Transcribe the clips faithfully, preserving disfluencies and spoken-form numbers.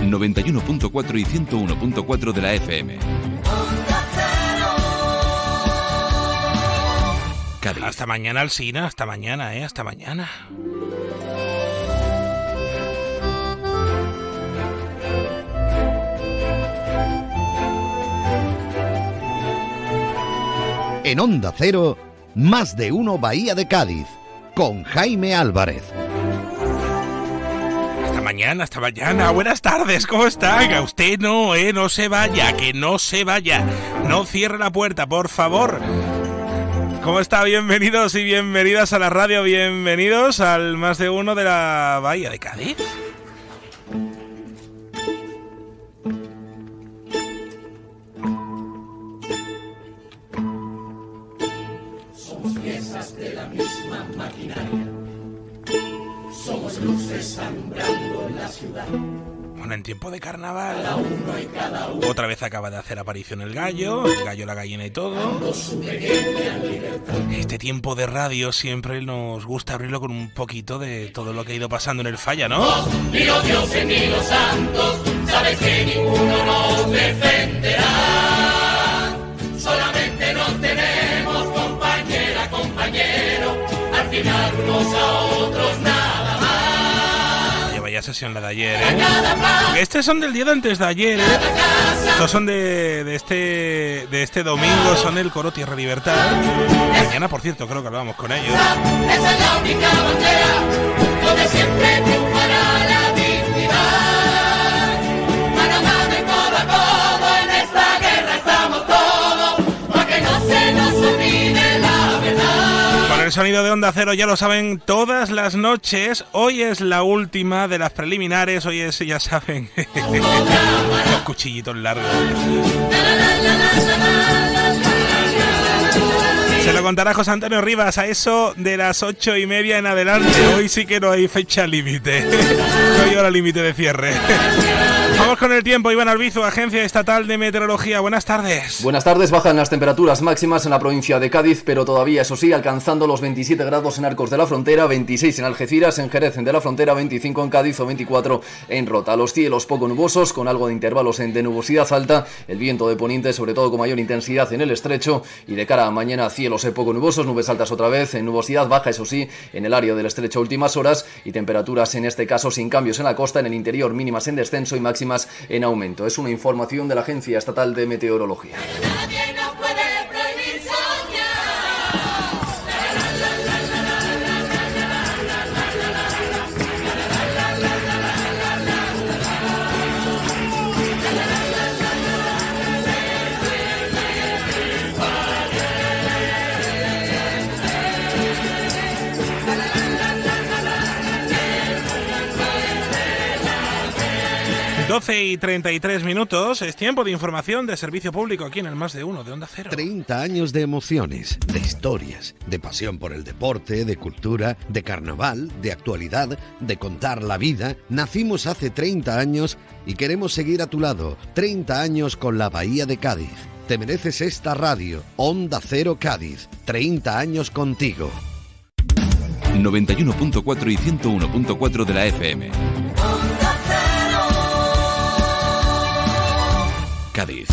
noventa y uno punto cuatro y ciento uno punto cuatro de la F M. Cádiz. Hasta mañana, Alsina, hasta mañana, ¿eh? Hasta mañana. En Onda Cero, Más de Uno Bahía de Cádiz, con Jaime Álvarez. Hasta mañana, hasta mañana. Buenas tardes, ¿cómo está? Que usted no, eh, no se vaya, que no se vaya. No cierre la puerta, por favor. ¿Cómo está? Bienvenidos y bienvenidas a la radio, bienvenidos al Más de Uno de la Bahía de Cádiz. Somos piezas de la misma maquinaria. Somos luces alumbrando la ciudad. Bueno, en tiempo de carnaval, cada uno y cada uno. Otra vez acaba de hacer aparición el gallo, el gallo, la gallina y todo. Este tiempo de radio siempre nos gusta abrirlo con un poquito de todo lo que ha ido pasando en el Falla, ¿no? Ni los dioses ni los santos, sabes que ninguno nos defenderá. Solamente nos tenemos, compañera, compañero, al final unos a otros nada más. Vaya sesión la de ayer, ¿eh? Estos son del día de antes de ayer, ¿eh? Estos son de, de este de este domingo, son el coro Tierra Libertad. Mañana, por cierto, creo que hablamos con ellos. Esa es la única bandera donde siempre triunfará la dignidad. Mano a mano y codo a codo, en esta guerra estamos todos, para que no se nos olvide la verdad. Con el sonido de Onda Cero, ya lo saben, todas las noches. Hoy es la última de las preliminares. Hoy es, ya saben, los cuchillitos largos. Se lo contará José Antonio Rivas a eso de las ocho y media en adelante. Hoy sí que no hay fecha límite. No hay hora límite de cierre. Vamos con el tiempo. Iván Albizu, Agencia Estatal de Meteorología. Buenas tardes. Buenas tardes. Bajan las temperaturas máximas en la provincia de Cádiz, pero todavía, eso sí, alcanzando los veintisiete grados en Arcos de la Frontera, veintiséis en Algeciras, en Jerez de la Frontera, veinticinco en Cádiz o veinticuatro en Rota. Los cielos poco nubosos, con algo de intervalos de nubosidad alta, el viento de poniente, sobre todo con mayor intensidad en el estrecho, y de cara a mañana cielos poco nubosos, nubes altas otra vez, en nubosidad baja, eso sí, en el área del estrecho últimas horas, y temperaturas en este caso sin cambios en la costa, en el interior mínimas en descenso y máximas en aumento. Es una información de la Agencia Estatal de Meteorología. doce y treinta y tres minutos, es tiempo de información de servicio público aquí en el Más de Uno de Onda Cero. treinta años de emociones, de historias, de pasión por el deporte, de cultura, de carnaval, de actualidad, de contar la vida. Nacimos hace treinta años y queremos seguir a tu lado. treinta años con la Bahía de Cádiz. Te mereces esta radio, Onda Cero Cádiz. treinta años contigo. noventa y uno punto cuatro y ciento uno punto cuatro de la F M. Cádiz.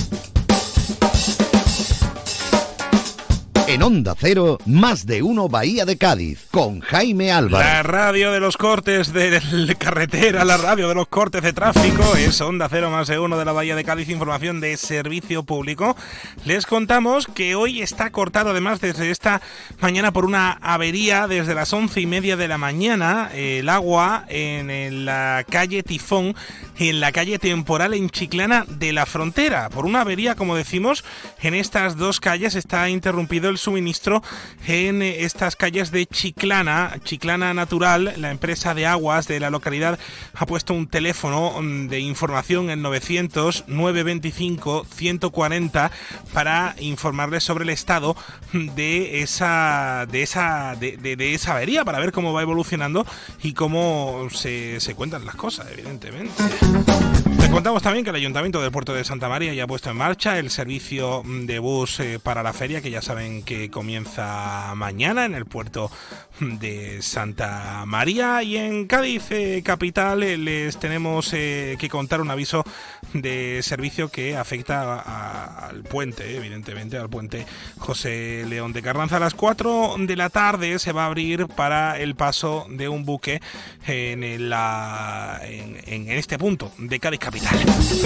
En Onda Cero, Más de Uno Bahía de Cádiz, con Jaime Álvarez. La radio de los cortes de carretera, la radio de los cortes de tráfico, es Onda Cero Más de Uno de la Bahía de Cádiz, información de servicio público. Les contamos que hoy está cortado además desde esta mañana por una avería desde las once y media de la mañana, el agua en, en la calle Tifón y en la calle Temporal en Chiclana de la Frontera. Por una avería, como decimos, en estas dos calles está interrumpido el suministro en estas calles de Chiclana, Chiclana Natural. La empresa de aguas de la localidad ha puesto un teléfono de información en novecientos, nueve veinticinco, ciento cuarenta para informarles sobre el estado de esa de esa de, de, de esa avería, para ver cómo va evolucionando y cómo se, se cuentan las cosas, evidentemente. Les contamos también que el Ayuntamiento del Puerto de Santa María ya ha puesto en marcha el servicio de bus eh, para la feria, que ya saben que que comienza mañana en el puerto de Santa María. Y en Cádiz eh, capital eh, les tenemos eh, que contar un aviso de servicio que afecta a, a, al puente, evidentemente al puente José León de Carranza. A las cuatro de la tarde se va a abrir para el paso de un buque en, el, la, en, en este punto de Cádiz capital.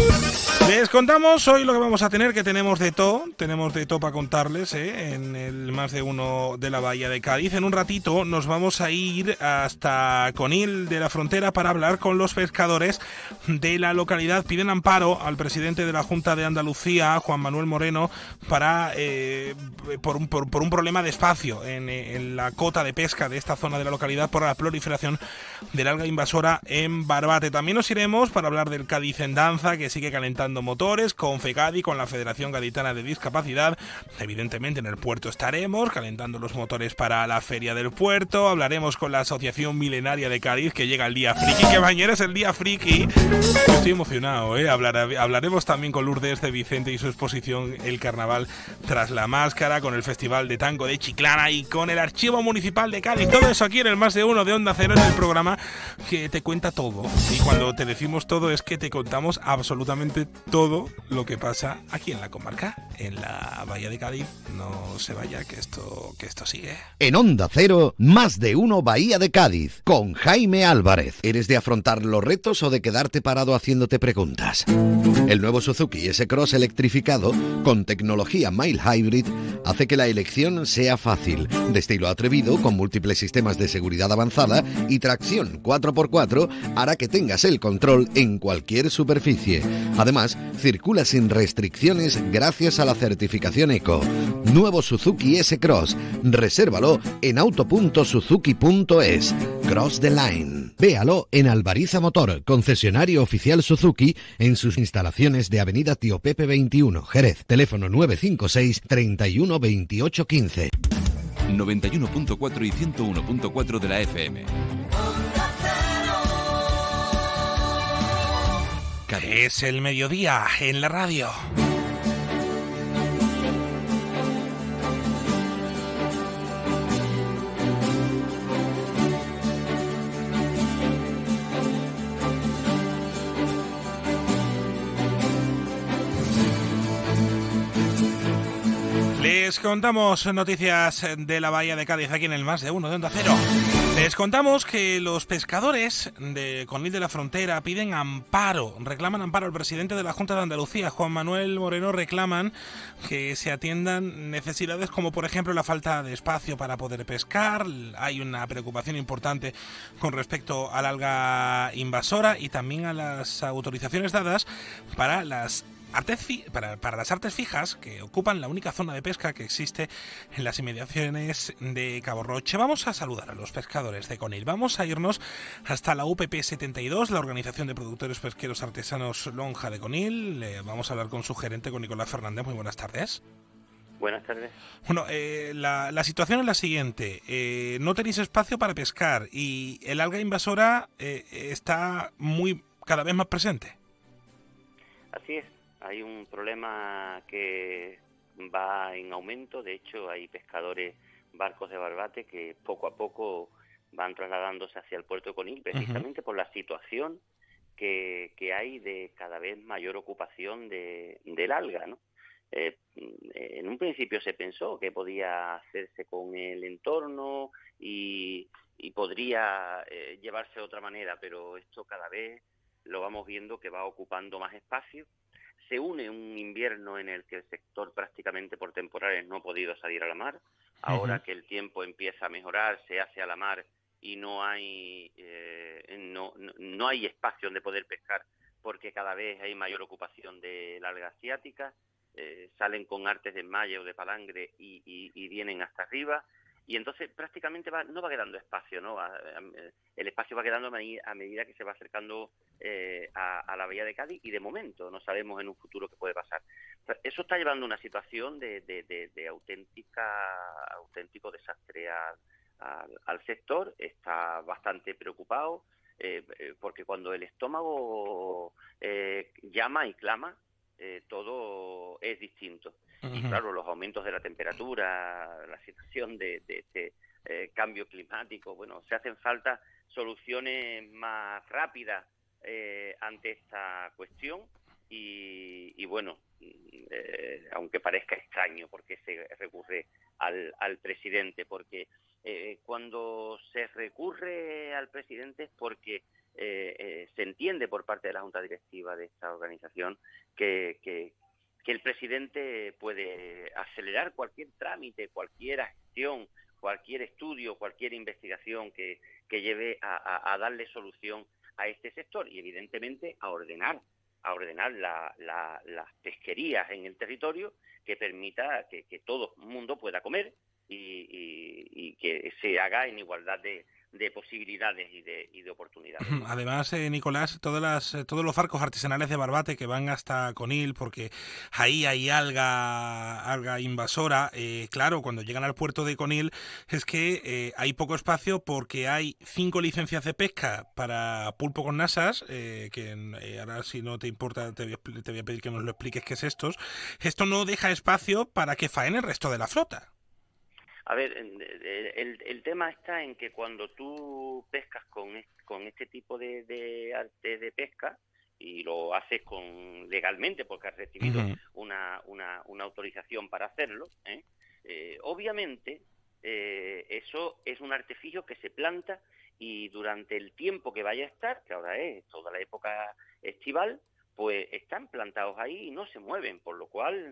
Les contamos hoy lo que vamos a tener, que tenemos de todo, tenemos de todo para contarles ¿eh? en el más de uno de la Bahía de Cádiz. En un ratito nos vamos a ir hasta Conil de la Frontera para hablar con los pescadores de la localidad. Piden amparo al presidente de la Junta de Andalucía, Juan Manuel Moreno, para eh, por, un, por, por un problema de espacio en, en la cota de pesca de esta zona de la localidad por la proliferación del alga invasora en Barbate. También nos iremos para hablar del Cádiz en Danza, que sigue calentando motores, con FECADI, con la Federación Gaditana de Discapacidad. Evidentemente en el puerto estaremos calentando los motores para la Feria del Puerto. Hablaremos con la Asociación Milenaria de Cádiz, que llega el Día Friki, que mañana es el Día Friki. Estoy emocionado, ¿eh? Hablar, hablaremos también con Lourdes de Vicente y su exposición El Carnaval tras la Máscara, con el Festival de Tango de Chiclana y con el Archivo Municipal de Cádiz. Todo eso aquí en el Más de Uno de Onda Cero, en el programa que te cuenta todo. Y cuando te decimos todo es que te contamos absolutamente todo lo que pasa aquí en la comarca, en la Bahía de Cádiz. No se vaya, que esto, que esto sigue. En Onda Cero, Más de Uno Bahía de Cádiz, con Jaime Álvarez. ¿Eres de afrontar los retos o de quedarte parado haciéndote preguntas? El nuevo Suzuki S-Cross electrificado, con tecnología Mild Hybrid, hace que la elección sea fácil. De estilo atrevido, con múltiples sistemas de seguridad avanzada y tracción cuatro por cuatro, hará que tengas el control en cualquier superficie. Además, circula sin restricciones gracias a la certificación Eco. Nuevo Suzuki S-Cross. Resérvalo en auto punto suzuki punto es. Cross the Line. Véalo en Albariza Motor, concesionario oficial Suzuki, en sus instalaciones de Avenida Tío Pepe veintiuno, Jerez. Teléfono nueve cinco seis, treinta y uno, veintiocho, quince. noventa y uno punto cuatro y ciento uno punto cuatro de la F M. Es el mediodía en la radio. Les contamos noticias de la Bahía de Cádiz aquí en el Más de Uno de Onda Cero. Les contamos que los pescadores de Conil de la Frontera piden amparo, reclaman amparo al presidente de la Junta de Andalucía, Juan Manuel Moreno. Reclaman que se atiendan necesidades como, por ejemplo, la falta de espacio para poder pescar. Hay una preocupación importante con respecto al alga invasora y también a las autorizaciones dadas para las Artes fi- para, para las artes fijas, que ocupan la única zona de pesca que existe en las inmediaciones de Cabo Roche. Vamos a saludar a los pescadores de Conil. Vamos a irnos hasta la U P P setenta y dos, la Organización de Productores Pesqueros Artesanos Lonja de Conil. Eh, vamos a hablar con su gerente, con Nicolás Fernández. Muy buenas tardes. Buenas tardes. Bueno, eh, la, la situación es la siguiente. Eh, no tenéis espacio para pescar y el alga invasora eh, está muy cada vez más presente. Así es. Hay un problema que va en aumento. De hecho, hay pescadores, barcos de Barbate, que poco a poco van trasladándose hacia el puerto de Conil, precisamente uh-huh. por la situación que, que hay de cada vez mayor ocupación de, del alga, ¿no? Eh, en un principio se pensó que podía hacerse con el entorno y, y podría eh, llevarse de otra manera, pero esto cada vez lo vamos viendo que va ocupando más espacio. Se une un invierno en el que el sector prácticamente por temporales no ha podido salir a la mar. Ahora uh-huh. que el tiempo empieza a mejorar, se hace a la mar y no hay eh, no, no, no hay espacio donde poder pescar, porque cada vez hay mayor ocupación de la alga asiática. Eh, salen con artes de malla o de palangre y, y, y vienen hasta arriba. Y entonces prácticamente va, no va quedando espacio, ¿no? A, a, el espacio va quedando a medida que se va acercando eh, a, a la Bahía de Cádiz, y de momento no sabemos en un futuro qué puede pasar. Eso está llevando a una situación de, de, de, de auténtica auténtico desastre al, al, al sector. Está bastante preocupado eh, porque cuando el estómago eh, llama y clama, eh, todo es distinto. Uh-huh. Y claro, los aumentos de la temperatura, la situación de, de este eh, cambio climático, bueno, se hacen falta soluciones más rápidas eh, ante esta cuestión y, y bueno, eh, aunque parezca extraño porque se recurre al, al presidente, porque eh, cuando se recurre al presidente es porque eh, eh, se entiende por parte de la Junta Directiva de esta organización que, que, que el presidente puede acelerar cualquier trámite, cualquier acción, cualquier estudio, cualquier investigación que, que lleve a, a, a darle solución a este sector y evidentemente a ordenar a ordenar la, la, las pesquerías en el territorio que permita que, que todo el mundo pueda comer y, y, y que se haga en igualdad de, de posibilidades y de, y de oportunidades. Además, eh, Nicolás, todas las, todos los barcos artesanales de Barbate que van hasta Conil, porque ahí hay alga, alga invasora, eh, claro, cuando llegan al puerto de Conil es que eh, hay poco espacio porque hay cinco licencias de pesca para pulpo con nasas, eh, que eh, ahora si no te importa te voy, a, te voy a pedir que nos lo expliques qué es esto. Esto no deja espacio para que faene el resto de la flota. A ver, el, el tema está en que cuando tú pescas con, con este tipo de, de arte de pesca y lo haces con legalmente porque has recibido uh-huh. una, una, una autorización para hacerlo, ¿eh? Eh, obviamente eh, eso es un artificio que se planta y durante el tiempo que vaya a estar, que ahora es toda la época estival, pues están plantados ahí y no se mueven, por lo cual,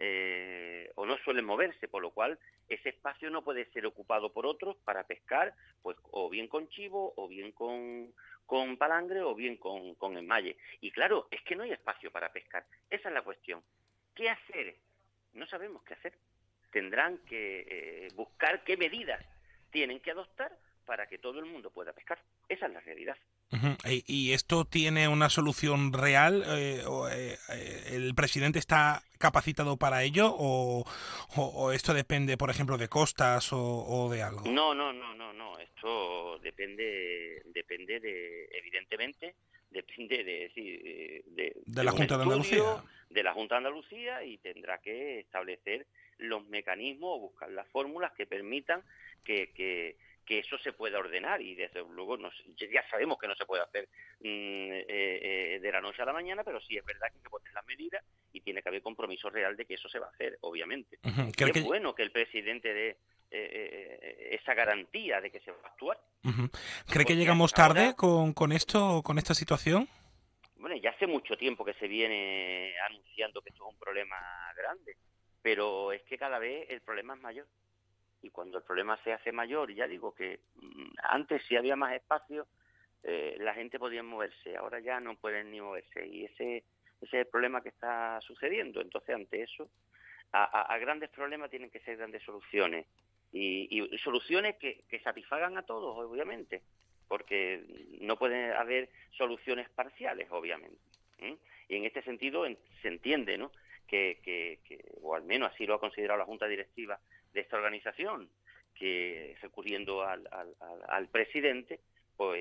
eh, o no suelen moverse, por lo cual ese espacio no puede ser ocupado por otros para pescar, pues o bien con chivo, o bien con, con palangre, o bien con, con enmalle. Y claro, es que no hay espacio para pescar. Esa es la cuestión. ¿Qué hacer? No sabemos qué hacer. Tendrán que eh, buscar qué medidas tienen que adoptar para que todo el mundo pueda pescar. Esa es la realidad. Uh-huh. ¿Y esto tiene una solución real? Eh, o, eh, ¿El presidente está capacitado para ello o, o, o esto depende, por ejemplo, de costas o, o de algo? No, no, no, no, no. Esto depende, depende de, evidentemente, depende de, sí, de, de, de la Junta de Andalucía. De la Junta de Andalucía y tendrá que establecer los mecanismos o buscar las fórmulas que permitan que, que que eso se pueda ordenar y desde luego no, ya sabemos que no se puede hacer mmm, eh, eh, de la noche a la mañana, pero sí es verdad que hay que poner las medidas y tiene que haber compromiso real de que eso se va a hacer, obviamente. Uh-huh. Es que... bueno que el presidente dé eh, eh, esa garantía de que se va a actuar. Uh-huh. ¿Cree que llegamos tarde ahora, con, con esto, con esta situación? Bueno, ya hace mucho tiempo que se viene anunciando que esto es un problema grande, pero es que cada vez el problema es mayor. Y cuando el problema se hace mayor, ya digo que mmm, antes si había más espacio, eh, la gente podía moverse, ahora ya no pueden ni moverse y ese, ese es el problema que está sucediendo. Entonces, ante eso, a, a, a grandes problemas tienen que ser grandes soluciones y, y soluciones que, que satisfagan a todos, obviamente, porque no puede haber soluciones parciales, obviamente. ¿eh? Y en este sentido en, se entiende, ¿no?, que, que, que, o al menos así lo ha considerado la Junta Directiva de esta organización, que recurriendo al, al, al, al presidente, pues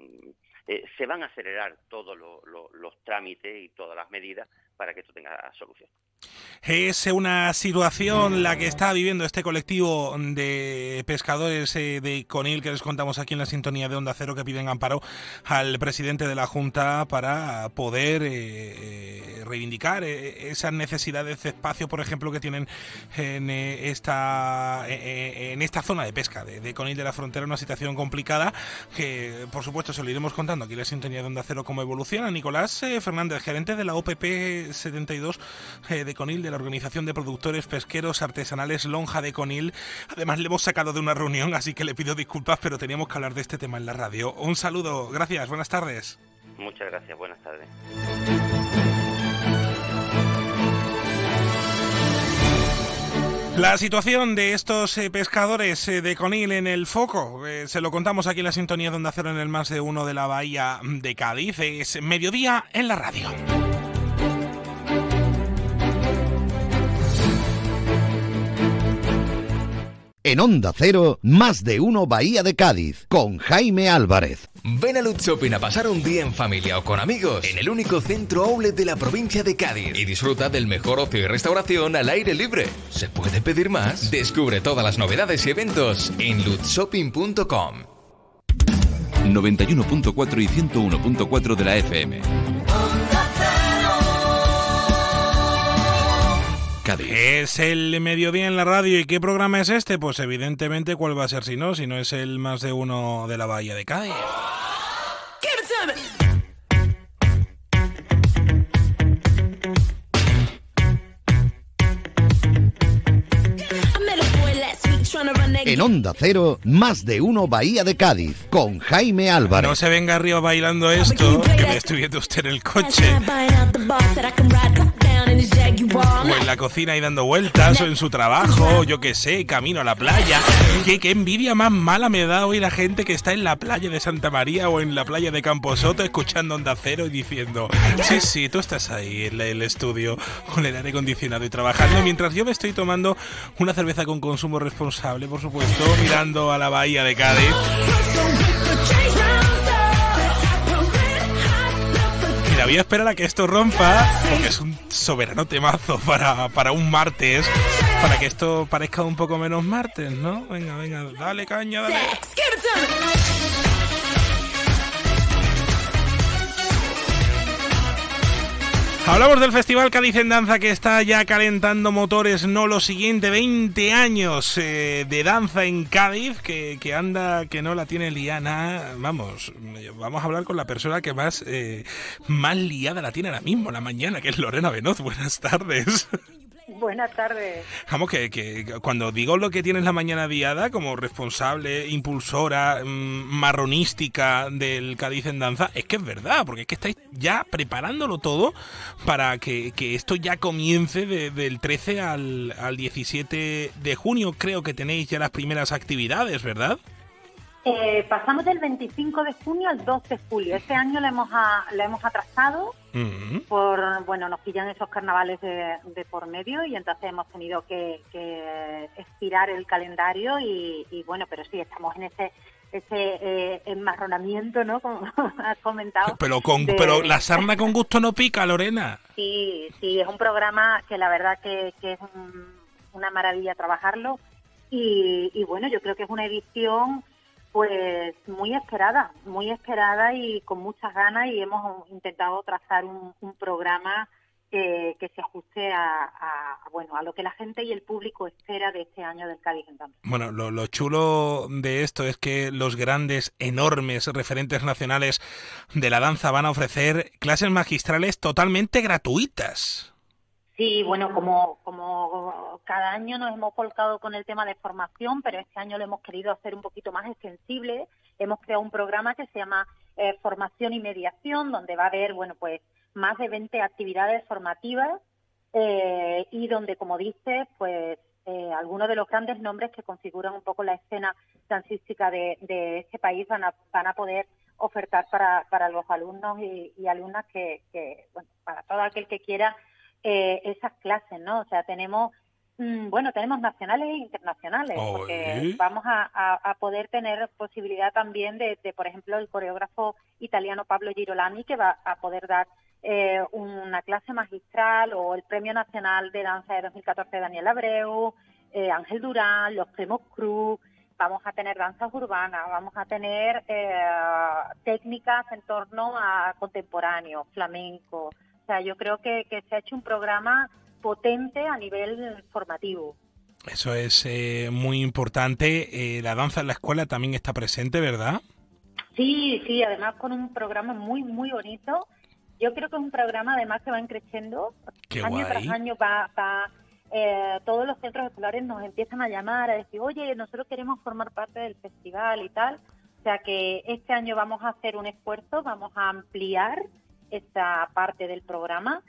eh, se van a acelerar todos lo, lo, los trámites y todas las medidas para que esto tenga solución. Es una situación la que está viviendo este colectivo de pescadores de Conil que les contamos aquí en la sintonía de Onda Cero, que piden amparo al presidente de la Junta para poder eh, reivindicar esas necesidades de espacio, por ejemplo, que tienen en esta en esta zona de pesca de, de Conil de la Frontera, una situación complicada que, por supuesto, se lo iremos contando aquí en la sintonía de Onda Cero cómo evoluciona. Nicolás eh, Fernández, gerente de la O P P setenta y dos eh, de Conil, de la Organización de Productores Pesqueros Artesanales Lonja de Conil. Además, le hemos sacado de una reunión, así que le pido disculpas, pero teníamos que hablar de este tema en la radio. Un saludo, gracias, buenas tardes. Muchas gracias, buenas tardes. La situación de estos eh, pescadores eh, de Conil en el foco, eh, se lo contamos aquí en la sintonía de Onda Cero en el Más de Uno de la Bahía de Cádiz. Es mediodía en la radio. En Onda Cero, Más de Uno Bahía de Cádiz, con Jaime Álvarez. Ven a Lutz Shopping a pasar un día en familia o con amigos en el único centro outlet de la provincia de Cádiz y disfruta del mejor ocio y restauración al aire libre. ¿Se puede pedir más? Descubre todas las novedades y eventos en lutz shopping punto com. noventa y uno punto cuatro y ciento uno punto cuatro de la F M. Cádiz. Es el mediodía en la radio. ¿Y qué programa es este? Pues evidentemente, ¿cuál va a ser si no? Si no es el más de uno de la Bahía de Cádiz. En Onda Cero, más de uno Bahía de Cádiz, con Jaime Álvarez. No se venga arriba bailando esto, que me estoy viendo usted en el coche, o en la cocina y dando vueltas, o en su trabajo, yo qué sé, camino a la playa. ¿Qué, qué envidia más mala me da hoy la gente que está en la playa de Santa María o en la playa de Camposoto escuchando Onda Cero y diciendo: sí, sí, tú estás ahí en el estudio con el aire acondicionado y trabajando, mientras yo me estoy tomando una cerveza con consumo responsable, por supuesto, mirando a la Bahía de Cádiz. Mira, voy a esperar a que esto rompa, porque es un soberano temazo para, para un martes, para que esto parezca un poco menos martes, ¿no? Venga, venga, dale caña, dale. Hablamos del Festival Cádiz en Danza, que está ya calentando motores, no lo siguiente, veinte años eh, de danza en Cádiz, que, que anda, que no la tiene liana. Vamos, vamos a hablar con la persona que más, eh, más liada la tiene ahora mismo, en la mañana, que es Lorena Benoz. Buenas tardes. Buenas tardes. Vamos, que, que cuando digo lo que tienes la mañana liada, como responsable, impulsora, mmm, marronística del Cádiz en Danza, es que es verdad, porque es que estáis ya preparándolo todo para que, que esto ya comience de, del trece al, al diecisiete de junio. Creo que tenéis ya las primeras actividades, ¿verdad? Eh, pasamos del veinticinco de junio al dos de julio. Este año lo hemos, a, lo hemos atrasado uh-huh. por, bueno, nos pillan esos carnavales de, de por medio y entonces hemos tenido que, que estirar el calendario y, y bueno, pero sí, estamos en ese ese eh, enmarronamiento, ¿no? Como has comentado. Pero con de... pero la sarna con gusto no pica, Lorena. Sí, sí, es un programa que la verdad que, que es un, una maravilla trabajarlo y, y bueno, yo creo que es una edición pues muy esperada, muy esperada y con muchas ganas, y hemos intentado trazar un, un programa que, que se ajuste a, a bueno a lo que la gente y el público espera de este año del Cádiz en Danza. Bueno, lo, lo chulo de esto es que los grandes, enormes referentes nacionales de la danza van a ofrecer clases magistrales totalmente gratuitas. Sí, bueno, como, como cada año nos hemos volcado con el tema de formación, pero este año lo hemos querido hacer un poquito más extensible. Hemos creado un programa que se llama eh, Formación y Mediación, donde va a haber, bueno, pues más de veinte actividades formativas eh, y donde, como dices, pues eh, algunos de los grandes nombres que configuran un poco la escena dancística de, de este país van a, van a poder ofertar para, para los alumnos y, y alumnas que, que, bueno, para todo aquel que quiera Eh, esas clases, ¿no? O sea, tenemos, mmm, bueno, tenemos nacionales e internacionales, oh, porque ¿eh? vamos a, a, a poder tener posibilidad también de, de, por ejemplo, el coreógrafo italiano Pablo Girolami, que va a poder dar eh, una clase magistral, o el Premio Nacional de Danza de dos mil catorce de Daniel Abreu, eh, Ángel Durán, los Primos Cruz. Vamos a tener danzas urbanas, vamos a tener eh, técnicas en torno a contemporáneo, flamenco. O sea, yo creo que, que se ha hecho un programa potente a nivel formativo. Eso es eh, muy importante. Eh, la danza en la escuela también está presente, ¿verdad? Sí, sí, además con un programa muy, muy bonito. Yo creo que es un programa además que va creciendo. Qué año guay. tras año va... va eh, todos los centros escolares nos empiezan a llamar, a decir, oye, nosotros queremos formar parte del festival y tal. O sea que este año vamos a hacer un esfuerzo, vamos a ampliar esta parte del programa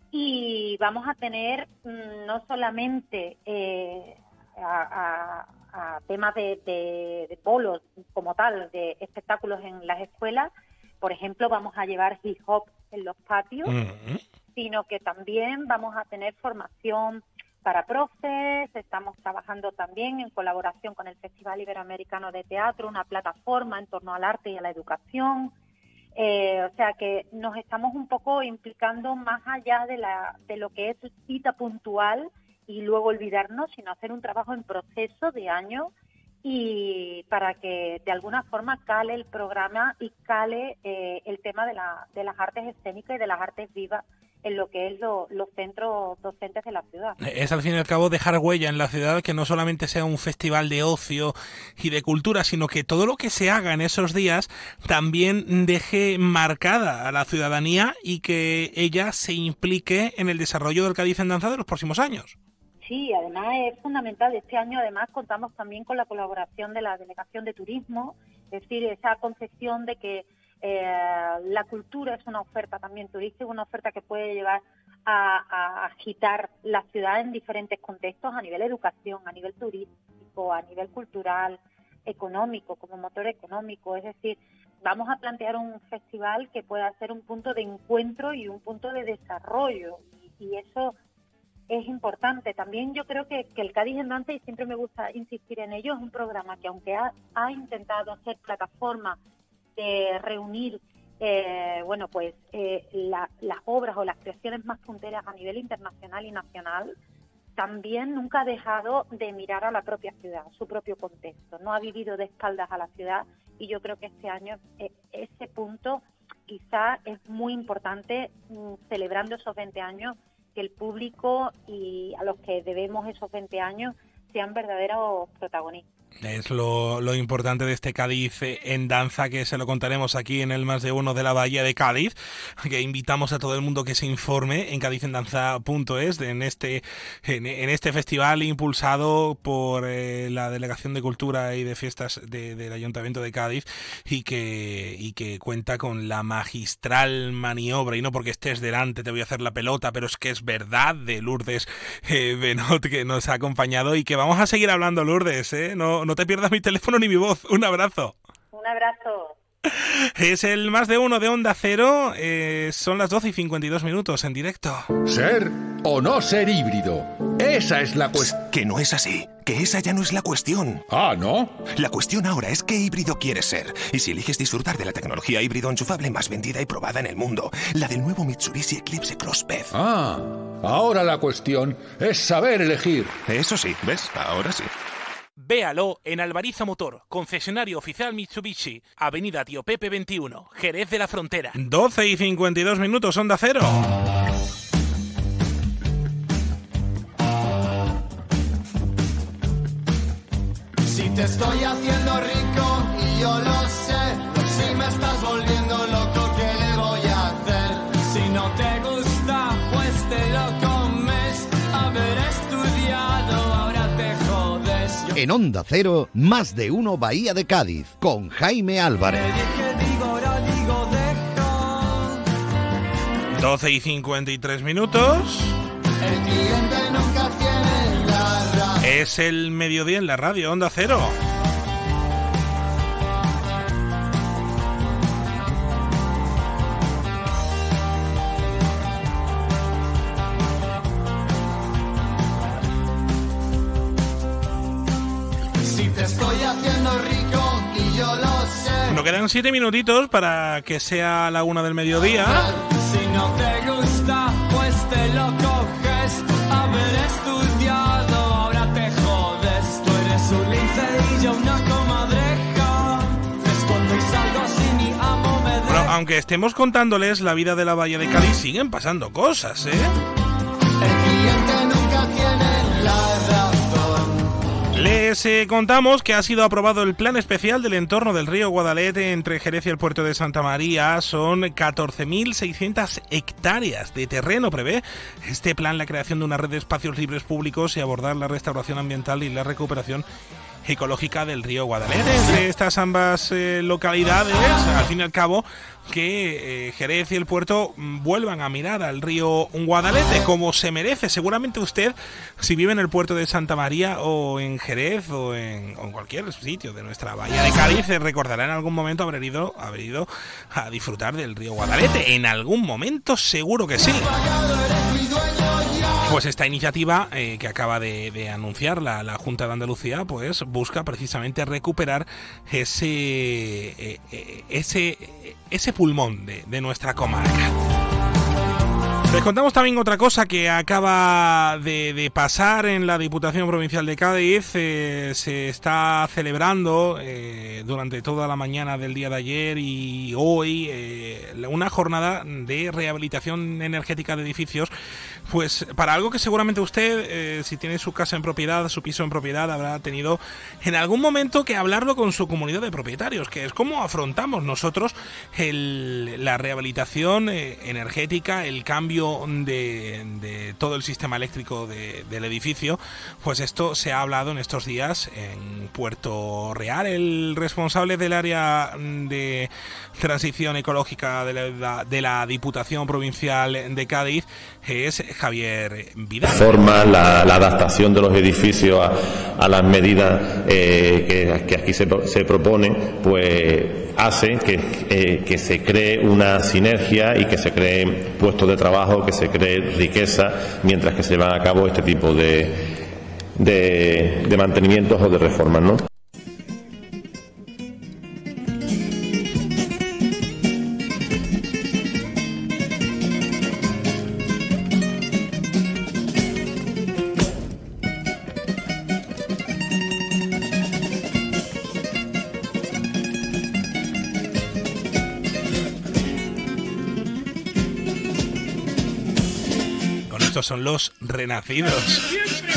y vamos a tener mmm, no solamente eh, a, a, a temas de, de, de polos como tal, de espectáculos en las escuelas. Por ejemplo, vamos a llevar hip hop en los patios, uh-huh. sino que también vamos a tener formación para profes, estamos trabajando también en colaboración con el Festival Iberoamericano de Teatro, una plataforma en torno al arte y a la educación. Eh, o sea que nos estamos un poco implicando más allá de, la, de lo que es cita puntual y luego olvidarnos, sino hacer un trabajo en proceso de año y para que de alguna forma cale el programa y cale eh, el tema de, la, de las artes escénicas y de las artes vivas en lo que es lo, los centros docentes de la ciudad. Es al fin y al cabo dejar huella en la ciudad, que no solamente sea un festival de ocio y de cultura, sino que todo lo que se haga en esos días también deje marcada a la ciudadanía y que ella se implique en el desarrollo del Cádiz en Danza de los próximos años. Sí, además es fundamental. Este año además contamos también con la colaboración de la Delegación de Turismo, es decir, esa concepción de que Eh, la cultura es una oferta también turística, una oferta que puede llevar a, a agitar la ciudad en diferentes contextos, a nivel educación, a nivel turístico, a nivel cultural, económico, como motor económico. Es decir, vamos a plantear un festival que pueda ser un punto de encuentro y un punto de desarrollo, y, y eso es importante. También yo creo que, que el Cádiz en Danza, y siempre me gusta insistir en ello, es un programa que aunque ha, ha intentado hacer plataforma de reunir eh, bueno pues eh, la, las obras o las creaciones más punteras a nivel internacional y nacional, también nunca ha dejado de mirar a la propia ciudad, su propio contexto, no ha vivido de espaldas a la ciudad, y yo creo que este año eh, ese punto quizá es muy importante, mm, celebrando esos veinte años, que el público y a los que debemos esos veinte años sean verdaderos protagonistas. Es lo, lo importante de este Cádiz en Danza, que se lo contaremos aquí en el Más de Uno de la Bahía de Cádiz, que invitamos a todo el mundo que se informe en cádiz en danza punto es en este, en, en este festival impulsado por eh, la Delegación de Cultura y de Fiestas de, del Ayuntamiento de Cádiz, y que, y que cuenta con la magistral maniobra, y no porque estés delante te voy a hacer la pelota, pero es que es verdad, de Lourdes eh, Benot, que nos ha acompañado, y que vamos a seguir hablando, Lourdes, ¿eh? No, no te pierdas mi teléfono ni mi voz. Un abrazo. Un abrazo. Es el Más de Uno de Onda Cero. Eh, son las doce y cincuenta y dos minutos en directo. ¿Ser o no ser híbrido? Esa es la cuestión. Que no es así. Que esa ya no es la cuestión. Ah, ¿no? La cuestión ahora es qué híbrido quieres ser. Y si eliges disfrutar de la tecnología híbrido enchufable más vendida y probada en el mundo, la del nuevo Mitsubishi Eclipse Cross-P E V. Ah, ahora la cuestión es saber elegir. Eso sí, ¿ves? Ahora sí. Véalo en Alvariza Motor, concesionario oficial Mitsubishi, Avenida Tío Pepe veintiuno, Jerez de la Frontera. doce y cincuenta y dos minutos, Onda Cero. Si te estoy haciendo rico y yo lo sé, si me estás volviendo loco, ¿qué le voy a hacer? Si no te gusta, pues te lo comes. Haber estudiado, ahora te jodes. Yo En Onda Cero, Más de Uno Bahía de Cádiz, con Jaime Álvarez. te dije, digo, ahora digo, dejo. doce y cincuenta y tres minutos. El cliente nunca tiene la razón. Es el mediodía en la radio, Onda Cero. Si te estoy haciendo rico y yo lo sé. Nos quedan siete minutitos para que sea la una del mediodía. Si no te gusta, pues te lo coges. Haber estudiado, ahora te jodes. Tú eres un lince y yo una comadreja. Escondo y salgo si mi amo me deja. Bueno, aunque estemos contándoles la vida de la Bahía de Cádiz, siguen pasando cosas, ¿eh? El cliente nunca tiene la razón. Les eh, contamos que ha sido aprobado el plan especial del entorno del río Guadalete entre Jerez y el puerto de Santa María. Son catorce mil seiscientas hectáreas de terreno. Prevé este plan la creación de una red de espacios libres públicos y abordar la restauración ambiental y la recuperación ecológica del río Guadalete. Entre estas ambas eh, localidades, al fin y al cabo, que eh, Jerez y el puerto mm, vuelvan a mirar al río Guadalete como se merece. Seguramente usted, si vive en el puerto de Santa María o en Jerez o en, o en cualquier sitio de nuestra bahía de Cádiz, eh, recordará en algún momento haber ido, haber ido a disfrutar del río Guadalete. En algún momento seguro que sí. Pues esta iniciativa eh, que acaba de, de anunciar la, la Junta de Andalucía, pues busca precisamente recuperar ese eh, eh, ese ese pulmón de, de nuestra comarca. Les contamos también otra cosa que acaba de, de pasar en la Diputación Provincial de Cádiz. Eh, se está celebrando eh, durante toda la mañana del día de ayer y hoy eh, una jornada de rehabilitación energética de edificios, pues para algo que seguramente usted, eh, si tiene su casa en propiedad, su piso en propiedad, habrá tenido en algún momento que hablarlo con su comunidad de propietarios, que es cómo afrontamos nosotros el, la rehabilitación eh, energética, el cambio De, de todo el sistema eléctrico de, del edificio. Pues esto se ha hablado en estos días en Puerto Real. El responsable del área de transición ecológica de la, de la Diputación Provincial de Cádiz es Javier Vidal. Forma la, la adaptación de los edificios a, a las medidas eh, que, que aquí se, se propone, pues hace que, eh, que se cree una sinergia y que se creen puestos de trabajo, que se cree riqueza mientras que se llevan a cabo este tipo de, de, de mantenimientos o de reformas, ¿no? Estos son los renacidos.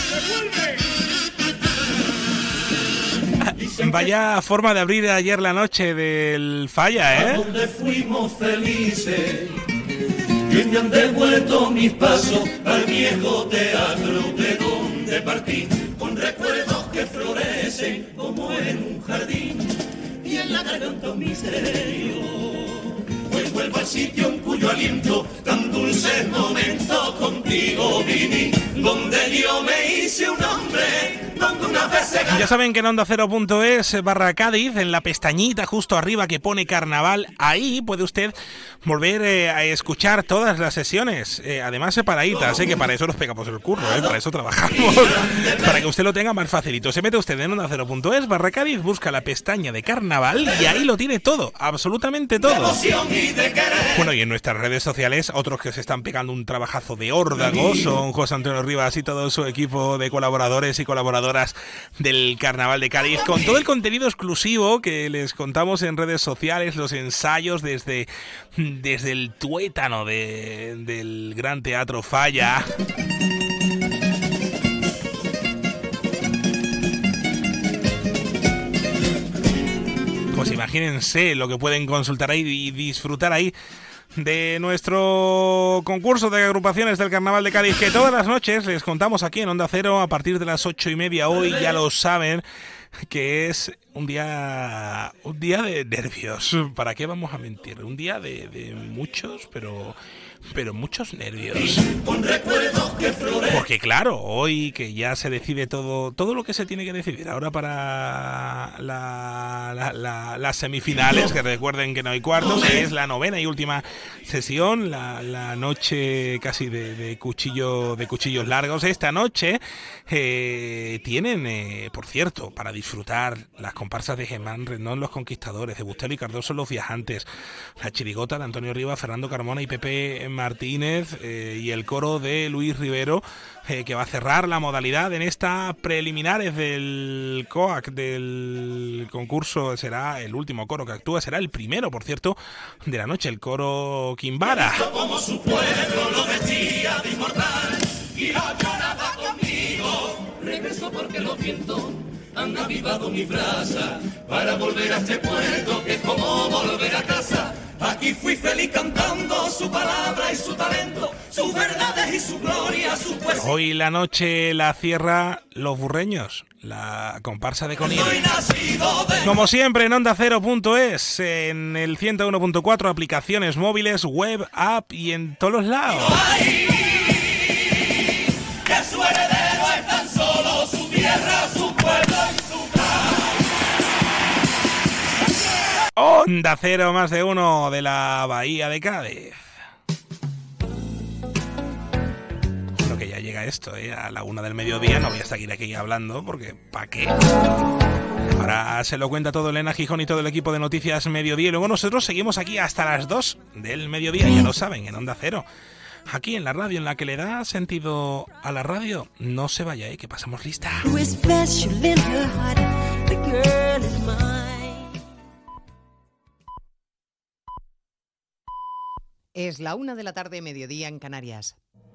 Vaya forma de abrir ayer la noche del Falla, ¿eh? Donde fuimos felices, que me han devuelto mis pasos al viejo teatro de donde partí, con recuerdos que florecen como en un jardín, y en la garganta un misterio. Hoy vuelvo al sitio en cuyo aliento tan dulces momentos contigo viví, donde yo me hice un hombre, donde una vez se ganó. Ya saben que en onda cero punto es barra Cádiz, en la pestañita justo arriba que pone carnaval, ahí puede usted volver eh, a escuchar todas las sesiones, eh, además separaditas, eh, que para eso nos pegamos el curro, eh, para eso trabajamos, para que usted lo tenga más facilito. Se mete usted en onda cero punto es barra Cádiz, busca la pestaña de carnaval y ahí lo tiene todo, absolutamente todo. Bueno, y en nuestras redes sociales, otros que se están pegando un trabajazo de órdago son José Antonio Rivas y todo su equipo de colaboradores y colaboradoras del Carnaval de Cádiz, con todo el contenido exclusivo que les contamos en redes sociales, los ensayos desde, desde el tuétano de, del Gran Teatro Falla. Pues imagínense lo que pueden consultar ahí y disfrutar ahí de nuestro concurso de agrupaciones del Carnaval de Cádiz, que todas las noches les contamos aquí en Onda Cero a partir de las ocho y media. Hoy ya lo saben que es un día un día de nervios. ¿Para qué vamos a mentir? Un día de, de muchos, pero pero muchos nervios. Porque claro, hoy que ya se decide todo todo lo que se tiene que decidir ahora para la, la, la, las semifinales, que recuerden que no hay cuartos, que es la novena y última sesión, la, la noche casi de, de cuchillo de cuchillos largos. Esta noche eh, tienen, eh, por cierto, para disfrutar las comparsas de Germán Rendón, Los Conquistadores, de Bustelo y Cardoso, Los Viajantes, la chirigota de Antonio Rivas, Fernando Carmona y Pepe Martínez, eh, y el coro de Luis Rivero, eh, que va a cerrar la modalidad en esta preliminares del C O A C, del concurso. Será el último coro que actúa, será el primero, por cierto, de la noche, el coro Quimbara. Como su pueblo lo vestía de inmortal y no lloraba conmigo. Regreso porque los vientos han avivado mi brasa para volver a este puerto que es como volver a casa. Aquí fui feliz cantando su palabra y su talento, sus verdades y su gloria, su poesía. Hoy la noche la cierra Los Burreños, la comparsa de Conil. Como siempre en onda cero punto es, en el ciento uno punto cuatro, aplicaciones móviles, web, app y en todos los lados. Que su heredero es tan solo su tierra, su pueblo y su Onda Cero, más de uno de la Bahía de Cádiz. Bueno, que ya llega esto, ¿eh? A la una del mediodía no voy a seguir aquí hablando porque ¿para qué? Ahora se lo cuenta todo Elena Gijón y todo el equipo de Noticias Mediodía y luego nosotros seguimos aquí hasta las dos del mediodía, ya lo saben, en Onda Cero. Aquí en la radio, en la que le da sentido a la radio. No se vaya, ¿eh? Que pasamos lista. Es la una de la tarde, mediodía en Canarias.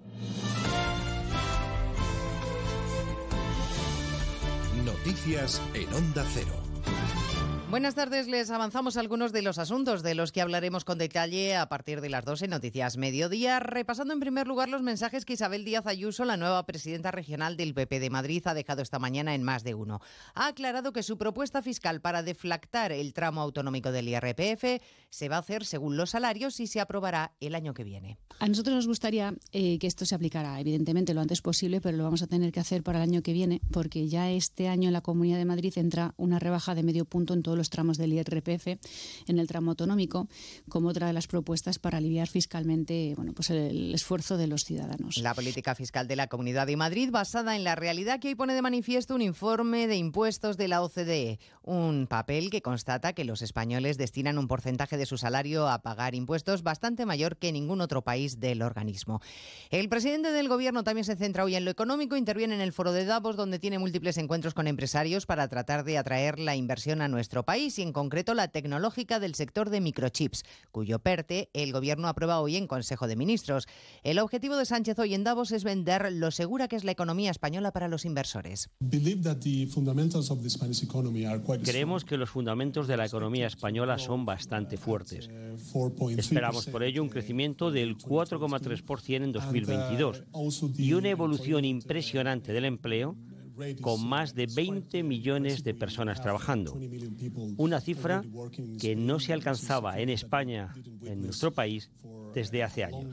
Noticias en Onda Cero. Buenas tardes, les avanzamos algunos de los asuntos de los que hablaremos con detalle a partir de las doce en Noticias Mediodía, repasando en primer lugar los mensajes que Isabel Díaz Ayuso, la nueva presidenta regional del P P de Madrid, ha dejado esta mañana en Más de Uno. Ha aclarado que su propuesta fiscal para deflactar el tramo autonómico del I R P F se va a hacer según los salarios y se aprobará el año que viene. A nosotros nos gustaría eh, que esto se aplicara, evidentemente, lo antes posible, pero lo vamos a tener que hacer para el año que viene, porque ya este año en la Comunidad de Madrid entra una rebaja de medio punto en todos los tramos del I R P F, en el tramo autonómico, como otra de las propuestas para aliviar fiscalmente bueno, pues el esfuerzo de los ciudadanos. La política fiscal de la Comunidad de Madrid, basada en la realidad que hoy pone de manifiesto un informe de impuestos de la O C D E, un papel que constata que los españoles destinan un porcentaje de su salario a pagar impuestos bastante mayor que ningún otro país del organismo. El presidente del Gobierno también se centra hoy en lo económico, interviene en el foro de Davos, donde tiene múltiples encuentros con empresarios para tratar de atraer la inversión a nuestro país y en concreto la tecnológica del sector de microchips, cuyo PERTE el Gobierno aprueba hoy en Consejo de Ministros. El objetivo de Sánchez hoy en Davos es vender lo segura que es la economía española para los inversores. Creemos que los fundamentos de la economía española son bastante fuertes. Esperamos por ello un crecimiento del cuatro coma tres por ciento en dos mil veintidós y una evolución impresionante del empleo, con más de veinte millones de personas trabajando. Una cifra que no se alcanzaba en España, en nuestro país, desde hace años.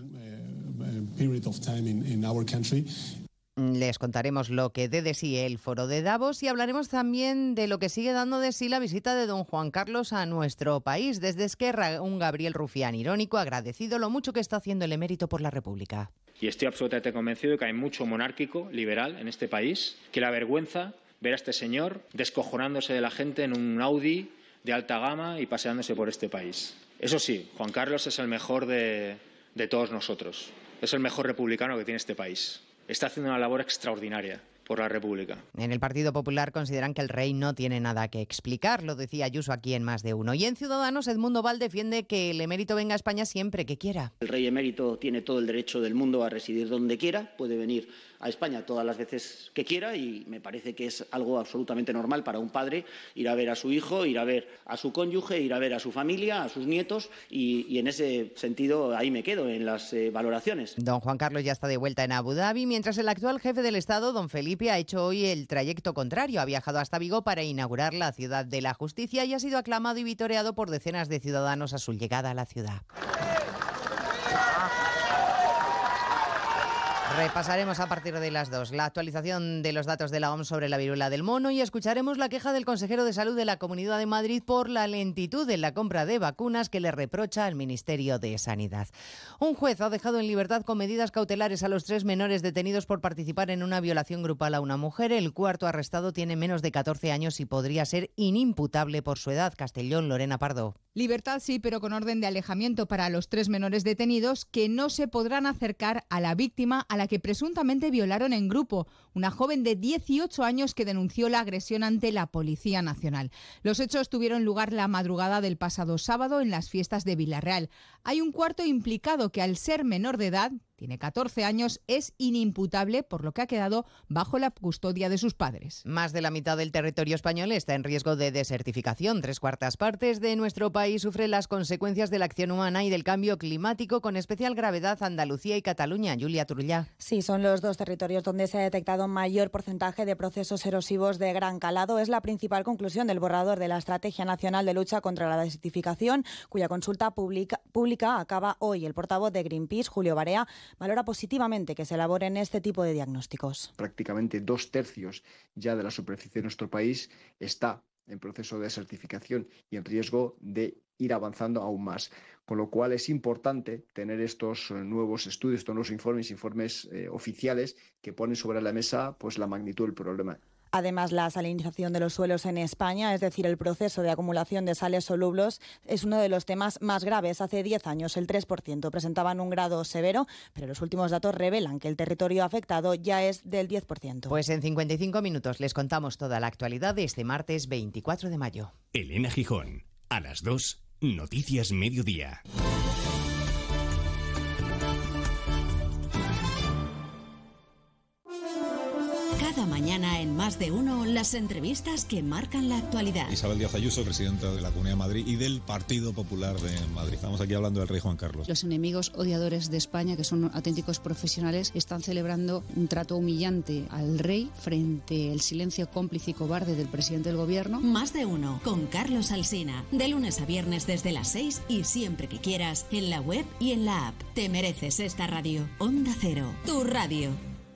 Les contaremos lo que dé de sí el foro de Davos y hablaremos también de lo que sigue dando de sí la visita de don Juan Carlos a nuestro país. Desde Esquerra, un Gabriel Rufián irónico, agradecido lo mucho que está haciendo el emérito por la República. Y estoy absolutamente convencido de que hay mucho monárquico, liberal en este país, que la vergüenza ver a este señor descojonándose de la gente en un Audi de alta gama y paseándose por este país. Eso sí, Juan Carlos es el mejor de, de todos nosotros. Es el mejor republicano que tiene este país. Está haciendo una labor extraordinaria por la República. En el Partido Popular consideran que el rey no tiene nada que explicar, lo decía Ayuso aquí en Más de Uno. Y en Ciudadanos, Edmundo Val defiende que el emérito venga a España siempre que quiera. El rey emérito tiene todo el derecho del mundo a residir donde quiera, puede venir a España todas las veces que quiera y me parece que es algo absolutamente normal para un padre ir a ver a su hijo, ir a ver a su cónyuge, ir a ver a su familia, a sus nietos y, y en ese sentido ahí me quedo en las eh, valoraciones. Don Juan Carlos ya está de vuelta en Abu Dhabi, mientras el actual jefe del Estado, don Felipe, ha hecho hoy el trayecto contrario. Ha viajado hasta Vigo para inaugurar la Ciudad de la Justicia y ha sido aclamado y vitoreado por decenas de ciudadanos a su llegada a la ciudad. Repasaremos a partir de las dos la actualización de los datos de la O M S sobre la viruela del mono y escucharemos la queja del consejero de Salud de la Comunidad de Madrid por la lentitud en la compra de vacunas que le reprocha al Ministerio de Sanidad. Un juez ha dejado en libertad con medidas cautelares a los tres menores detenidos por participar en una violación grupal a una mujer. El cuarto arrestado tiene menos de catorce años y podría ser inimputable por su edad. Castellón, Lorena Pardo. Libertad sí, pero con orden de alejamiento para los tres menores detenidos que no se podrán acercar a la víctima a la que presuntamente violaron en grupo, una joven de dieciocho años que denunció la agresión ante la Policía Nacional. Los hechos tuvieron lugar la madrugada del pasado sábado en las fiestas de Villarreal. Hay un cuarto implicado que, al ser menor de edad, tiene catorce años, es inimputable, por lo que ha quedado bajo la custodia de sus padres. Más de la mitad del territorio español está en riesgo de desertificación. Tres cuartas partes de nuestro país sufren las consecuencias de la acción humana y del cambio climático, con especial gravedad Andalucía y Cataluña. Julia Turullá. Sí, son los dos territorios donde se ha detectado mayor porcentaje de procesos erosivos de gran calado. Es la principal conclusión del borrador de la Estrategia Nacional de Lucha contra la Desertificación, cuya consulta pública, pública acaba hoy. El portavoz de Greenpeace, Julio Barea, valora positivamente que se elaboren este tipo de diagnósticos. Prácticamente dos tercios ya de la superficie de nuestro país está en proceso de desertificación y en riesgo de ir avanzando aún más. Con lo cual es importante tener estos nuevos estudios, estos nuevos informes, informes eh, oficiales que ponen sobre la mesa pues la magnitud del problema. Además, la salinización de los suelos en España, es decir, el proceso de acumulación de sales solubles, es uno de los temas más graves. Hace diez años el tres por ciento presentaban un grado severo, pero los últimos datos revelan que el territorio afectado ya es del diez por ciento. Pues en cincuenta y cinco minutos les contamos toda la actualidad de este martes veinticuatro de mayo. Elena Gijón, a las dos, Noticias Mediodía. Cada mañana en Más de Uno, las entrevistas que marcan la actualidad. Isabel Díaz Ayuso, presidenta de la Comunidad de Madrid y del Partido Popular de Madrid. Estamos aquí hablando del rey Juan Carlos. Los enemigos odiadores de España, que son auténticos profesionales, están celebrando un trato humillante al rey frente al silencio cómplice y cobarde del presidente del gobierno. Más de Uno, con Carlos Alsina. De lunes a viernes desde las seis y siempre que quieras, en la web y en la app. Te mereces esta radio. Onda Cero, tu radio.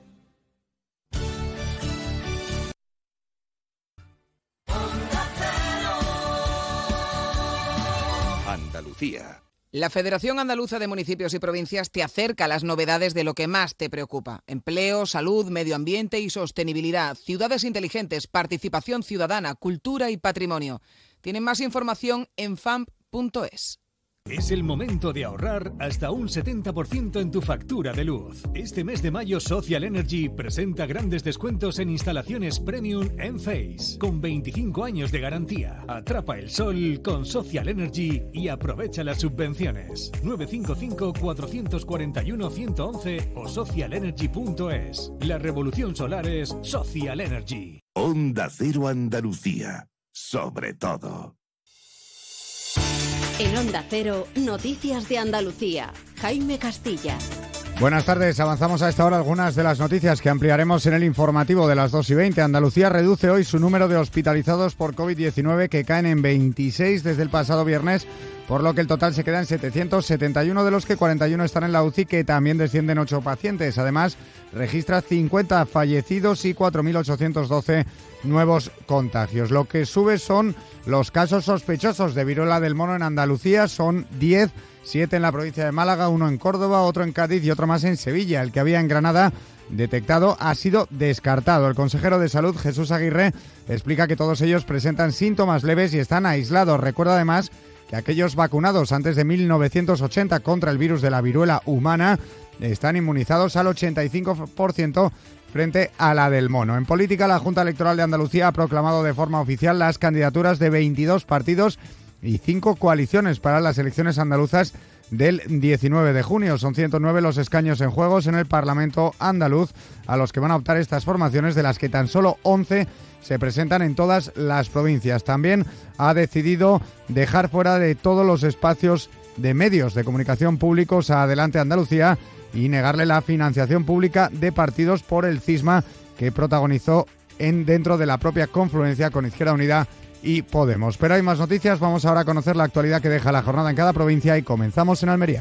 Andalucía. La Federación Andaluza de Municipios y Provincias te acerca a las novedades de lo que más te preocupa. Empleo, salud, medio ambiente y sostenibilidad, ciudades inteligentes, participación ciudadana, cultura y patrimonio. Tienen más información en famp punto es. Es el momento de ahorrar hasta un setenta por ciento en tu factura de luz. Este mes de mayo Social Energy presenta grandes descuentos en instalaciones premium en Face, con veinticinco años de garantía. Atrapa el sol con Social Energy y aprovecha las subvenciones. nueve cinco cinco, cuatro cuatro uno, uno uno uno o social energy punto es. La revolución solar es Social Energy. Onda Cero Andalucía, sobre todo. En Onda Cero, Noticias de Andalucía. Jaime Castilla. Buenas tardes, avanzamos a esta hora algunas de las noticias que ampliaremos en el informativo de las dos y veinte. Andalucía reduce hoy su número de hospitalizados por COVID diecinueve, que caen en veintiséis desde el pasado viernes, por lo que el total se queda en setecientos setenta y uno, de los que cuarenta y uno están en la U C I, que también descienden ocho pacientes. Además, registra cincuenta fallecidos y cuatro mil ochocientos doce nuevos contagios. Lo que sube son los casos sospechosos de viruela del mono en Andalucía, son diez. Siete en la provincia de Málaga, uno en Córdoba, otro en Cádiz y otro más en Sevilla. El que había en Granada detectado ha sido descartado. El consejero de Salud, Jesús Aguirre, explica que todos ellos presentan síntomas leves y están aislados. Recuerda además que aquellos vacunados antes de mil novecientos ochenta contra el virus de la viruela humana están inmunizados al ochenta y cinco por ciento frente a la del mono. En política, la Junta Electoral de Andalucía ha proclamado de forma oficial las candidaturas de veintidós partidos y cinco coaliciones para las elecciones andaluzas del diecinueve de junio. Son ciento nueve los escaños en juegos en el Parlamento andaluz a los que van a optar estas formaciones, de las que tan solo once se presentan en todas las provincias. También ha decidido dejar fuera de todos los espacios de medios de comunicación públicos a Adelante Andalucía y negarle la financiación pública de partidos por el cisma que protagonizó en dentro de la propia confluencia con Izquierda Unida y Podemos. Pero hay más noticias, vamos ahora a conocer la actualidad que deja la jornada en cada provincia y comenzamos en Almería.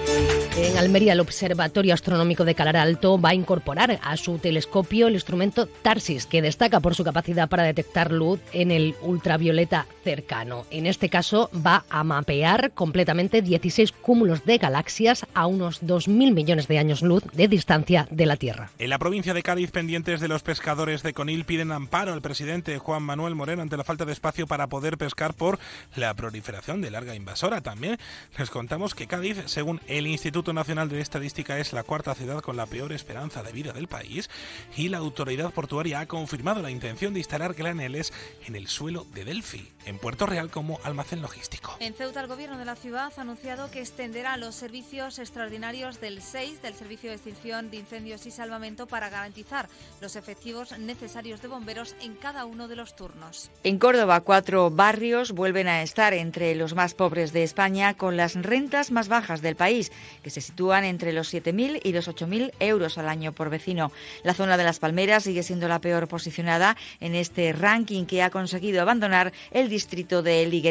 En Almería, el Observatorio Astronómico de Calar Alto va a incorporar a su telescopio el instrumento TARSIS, que destaca por su capacidad para detectar luz en el ultravioleta cercano. En este caso, va a mapear completamente dieciséis cúmulos de galaxias a unos dos mil millones de años luz de distancia de la Tierra. En la provincia de Cádiz, pendientes de los pescadores de Conil piden amparo al presidente Juan Manuel Moreno ante la falta de espacio para poder pescar por la proliferación de larga invasora. También les contamos que Cádiz, según el Instituto Nacional de Estadística, es la cuarta ciudad con la peor esperanza de vida del país y la autoridad portuaria ha confirmado la intención de instalar graneles en el suelo de Delphi, en Puerto Real, como almacén logístico. En Ceuta, el gobierno de la ciudad ha anunciado que extenderá los servicios extraordinarios del S E I S, del Servicio de Extinción de Incendios y Salvamento, para garantizar los efectivos necesarios de bomberos en cada uno de los turnos. En Córdoba, cuatro barrios vuelven a estar entre los más pobres de España, con las rentas más bajas del país, que se sitúan entre los siete mil y los ocho mil euros al año por vecino. La zona de Las Palmeras sigue siendo la peor posicionada en este ranking, que ha conseguido abandonar el distrito de Liguerón.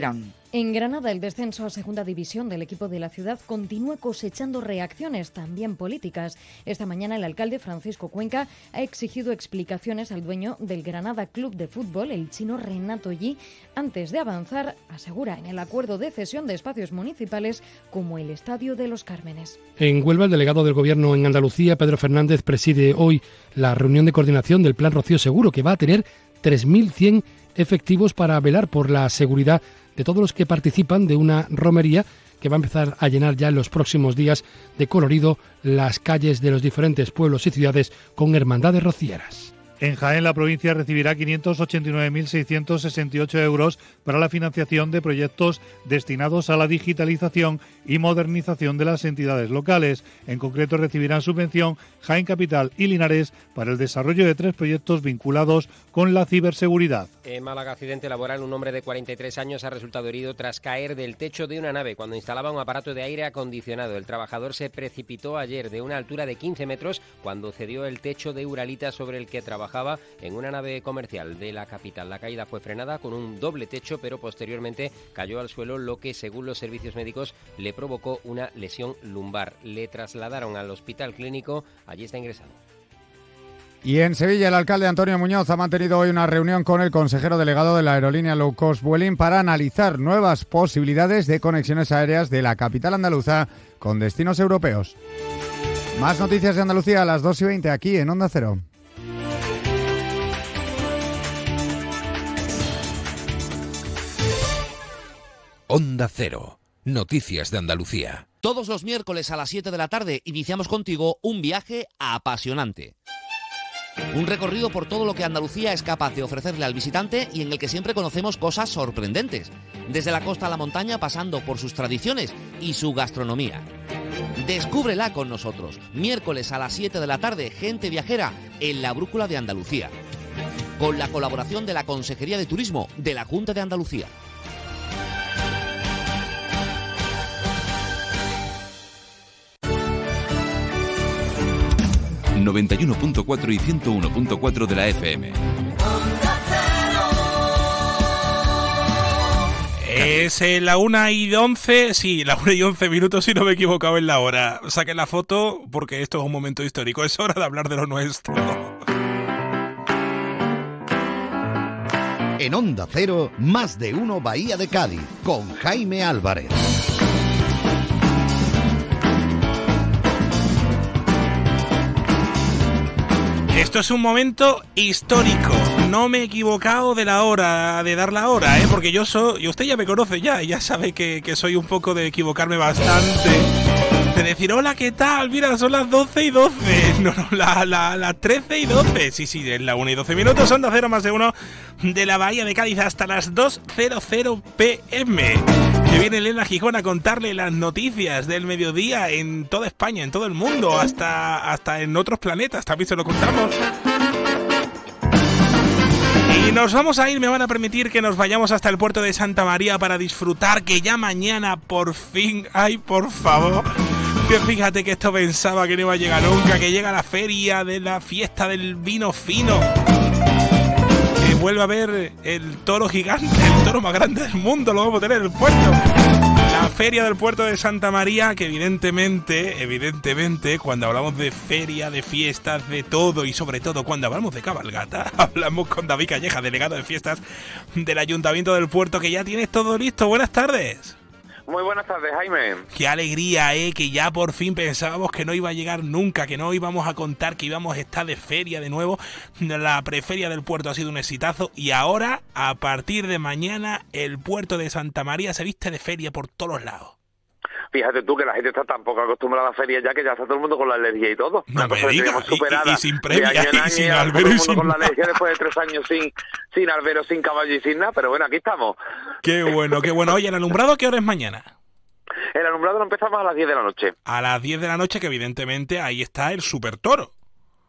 En Granada, el descenso a segunda división del equipo de la ciudad continúa cosechando reacciones también políticas. Esta mañana el alcalde Francisco Cuenca ha exigido explicaciones al dueño del Granada Club de Fútbol, el chino Renato Yi, antes de avanzar, asegura, en el acuerdo de cesión de espacios municipales como el Estadio de los Cármenes. En Huelva, el delegado del Gobierno en Andalucía, Pedro Fernández, preside hoy la reunión de coordinación del Plan Rocío Seguro, que va a tener tres mil cien efectivos para velar por la seguridad de todos los que participan de una romería que va a empezar a llenar ya en los próximos días de colorido las calles de los diferentes pueblos y ciudades con hermandades rocieras. En Jaén, la provincia recibirá quinientos ochenta y nueve mil seiscientos sesenta y ocho euros para la financiación de proyectos destinados a la digitalización y modernización de las entidades locales. En concreto, recibirán subvención Jaén Capital y Linares para el desarrollo de tres proyectos vinculados con la ciberseguridad. En Málaga, accidente laboral. Un hombre de cuarenta y tres años ha resultado herido tras caer del techo de una nave cuando instalaba un aparato de aire acondicionado. El trabajador se precipitó ayer de una altura de quince metros cuando cedió el techo de Uralita sobre el que trabajaba en una nave comercial de la capital. La caída fue frenada con un doble techo, pero posteriormente cayó al suelo, lo que, según los servicios médicos, le provocó una lesión lumbar. Le trasladaron al hospital clínico, allí está ingresado. Y en Sevilla, el alcalde Antonio Muñoz ha mantenido hoy una reunión con el consejero delegado de la aerolínea low cost Vueling para analizar nuevas posibilidades de conexiones aéreas de la capital andaluza con destinos europeos. Más noticias de Andalucía a las dos y veinte aquí en Onda Cero. Onda Cero. Noticias de Andalucía. Todos los miércoles a las siete de la tarde iniciamos contigo un viaje apasionante. Un recorrido por todo lo que Andalucía es capaz de ofrecerle al visitante y en el que siempre conocemos cosas sorprendentes. Desde la costa a la montaña, pasando por sus tradiciones y su gastronomía. Descúbrela con nosotros. Miércoles a las siete de la tarde, Gente Viajera en la Brújula de Andalucía. Con la colaboración de la Consejería de Turismo de la Junta de Andalucía. noventa y uno punto cuatro y ciento uno punto cuatro de la F M. Es eh, la una y once, sí, la una y once minutos, si no me he equivocado en la hora. Saquen la foto porque esto es un momento histórico, es hora de hablar de lo nuestro. En Onda Cero, más de uno Bahía de Cádiz, con Jaime Álvarez. Esto es un momento histórico. No me he equivocado de la hora, de dar la hora, ¿eh? Porque yo soy... Y usted ya me conoce ya, ya sabe que, que soy un poco de equivocarme bastante. De decir, hola, ¿qué tal? Mira, son las doce y doce. No, no, las la, la trece y doce. Sí, sí, es la una y doce minutos. Onda Cero, más de uno de la Bahía de Cádiz hasta las dos p m. Que viene Elena Gijón a contarle las noticias del mediodía en toda España, en todo el mundo, hasta, hasta en otros planetas, también se lo contamos. Y nos vamos a ir, me van a permitir que nos vayamos hasta el puerto de Santa María para disfrutar, que ya mañana por fin, ay, por favor, que fíjate que esto pensaba que no iba a llegar nunca, que llega la feria de la fiesta del vino fino. Que vuelve a ver el toro gigante, el toro más grande del mundo, lo vamos a tener en el puerto. La feria del puerto de Santa María, que evidentemente, evidentemente, cuando hablamos de feria, de fiestas, de todo, y sobre todo cuando hablamos de cabalgata, hablamos con David Calleja, delegado de fiestas del Ayuntamiento del Puerto, que ya tienes todo listo. Buenas tardes. Muy buenas tardes, Jaime. Qué alegría, eh, que ya por fin pensábamos que no iba a llegar nunca, que no íbamos a contar que íbamos a estar de feria de nuevo. La preferia del puerto ha sido un exitazo y ahora, a partir de mañana, el puerto de Santa María se viste de feria por todos los lados. Fíjate tú que la gente está tan poco acostumbrada a la feria ya que ya está todo el mundo con la alergia y todo. No Una me cosa diga, que superada, y, y, y sin previa, de año en y año, sin ya albero todo el y mundo sin con la nada. alergia después de tres años sin, sin albero, sin caballo y sin nada, pero bueno, aquí estamos. Qué bueno, qué bueno. Oye, ¿el alumbrado a qué hora es mañana? El alumbrado lo empezamos a las diez de la noche. A las diez de la noche, que evidentemente ahí está el super toro.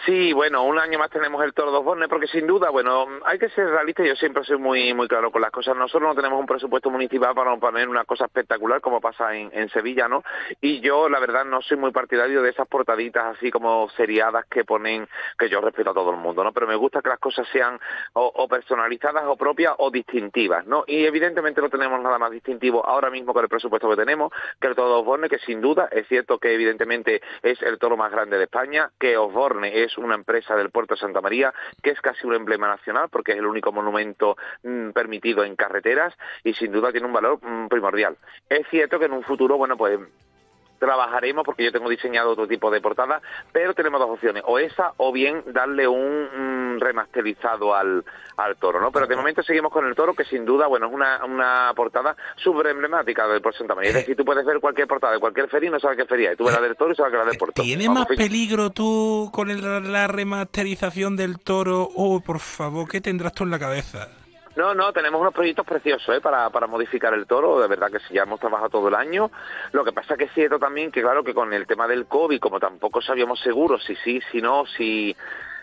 Sí, bueno, un año más tenemos el Toro de Osborne, porque sin duda, bueno, hay que ser realista. Yo siempre soy muy muy claro con las cosas. Nosotros no tenemos un presupuesto municipal para poner una cosa espectacular como pasa en, en Sevilla, ¿no? Y yo, la verdad, no soy muy partidario de esas portaditas así como seriadas que ponen, que yo respeto a todo el mundo, ¿no? Pero me gusta que las cosas sean o, o personalizadas o propias o distintivas, ¿no? Y evidentemente no tenemos nada más distintivo ahora mismo con el presupuesto que tenemos que el Toro de Osborne, que sin duda es cierto que evidentemente es el toro más grande de España, que Osborne es una empresa del puerto de Santa María, que es casi un emblema nacional porque es el único monumento mmm, permitido en carreteras y sin duda tiene un valor mmm, primordial. Es cierto que en un futuro, bueno, pues trabajaremos, porque yo tengo diseñado otro tipo de portada, pero tenemos dos opciones, o esa o bien darle un mm, remasterizado al, al toro, ¿no? Pero de momento seguimos con el toro, que sin duda, bueno, es una, una portada súper emblemática del puerto de Santa María. Es decir, tú puedes ver cualquier portada de cualquier feria y no sabes qué feria es. Tú ves la del toro y sabes que la del puerto. ¿Tienes más peligro tú con el, la remasterización del toro? Oh, por favor, ¿qué tendrás tú en la cabeza? No, no, tenemos unos proyectos preciosos ¿eh? para, para modificar el toro, de verdad que sí, ya hemos trabajado todo el año. Lo que pasa que es cierto también que, claro, que con el tema del COVID, como tampoco sabíamos seguros si sí, si no, si...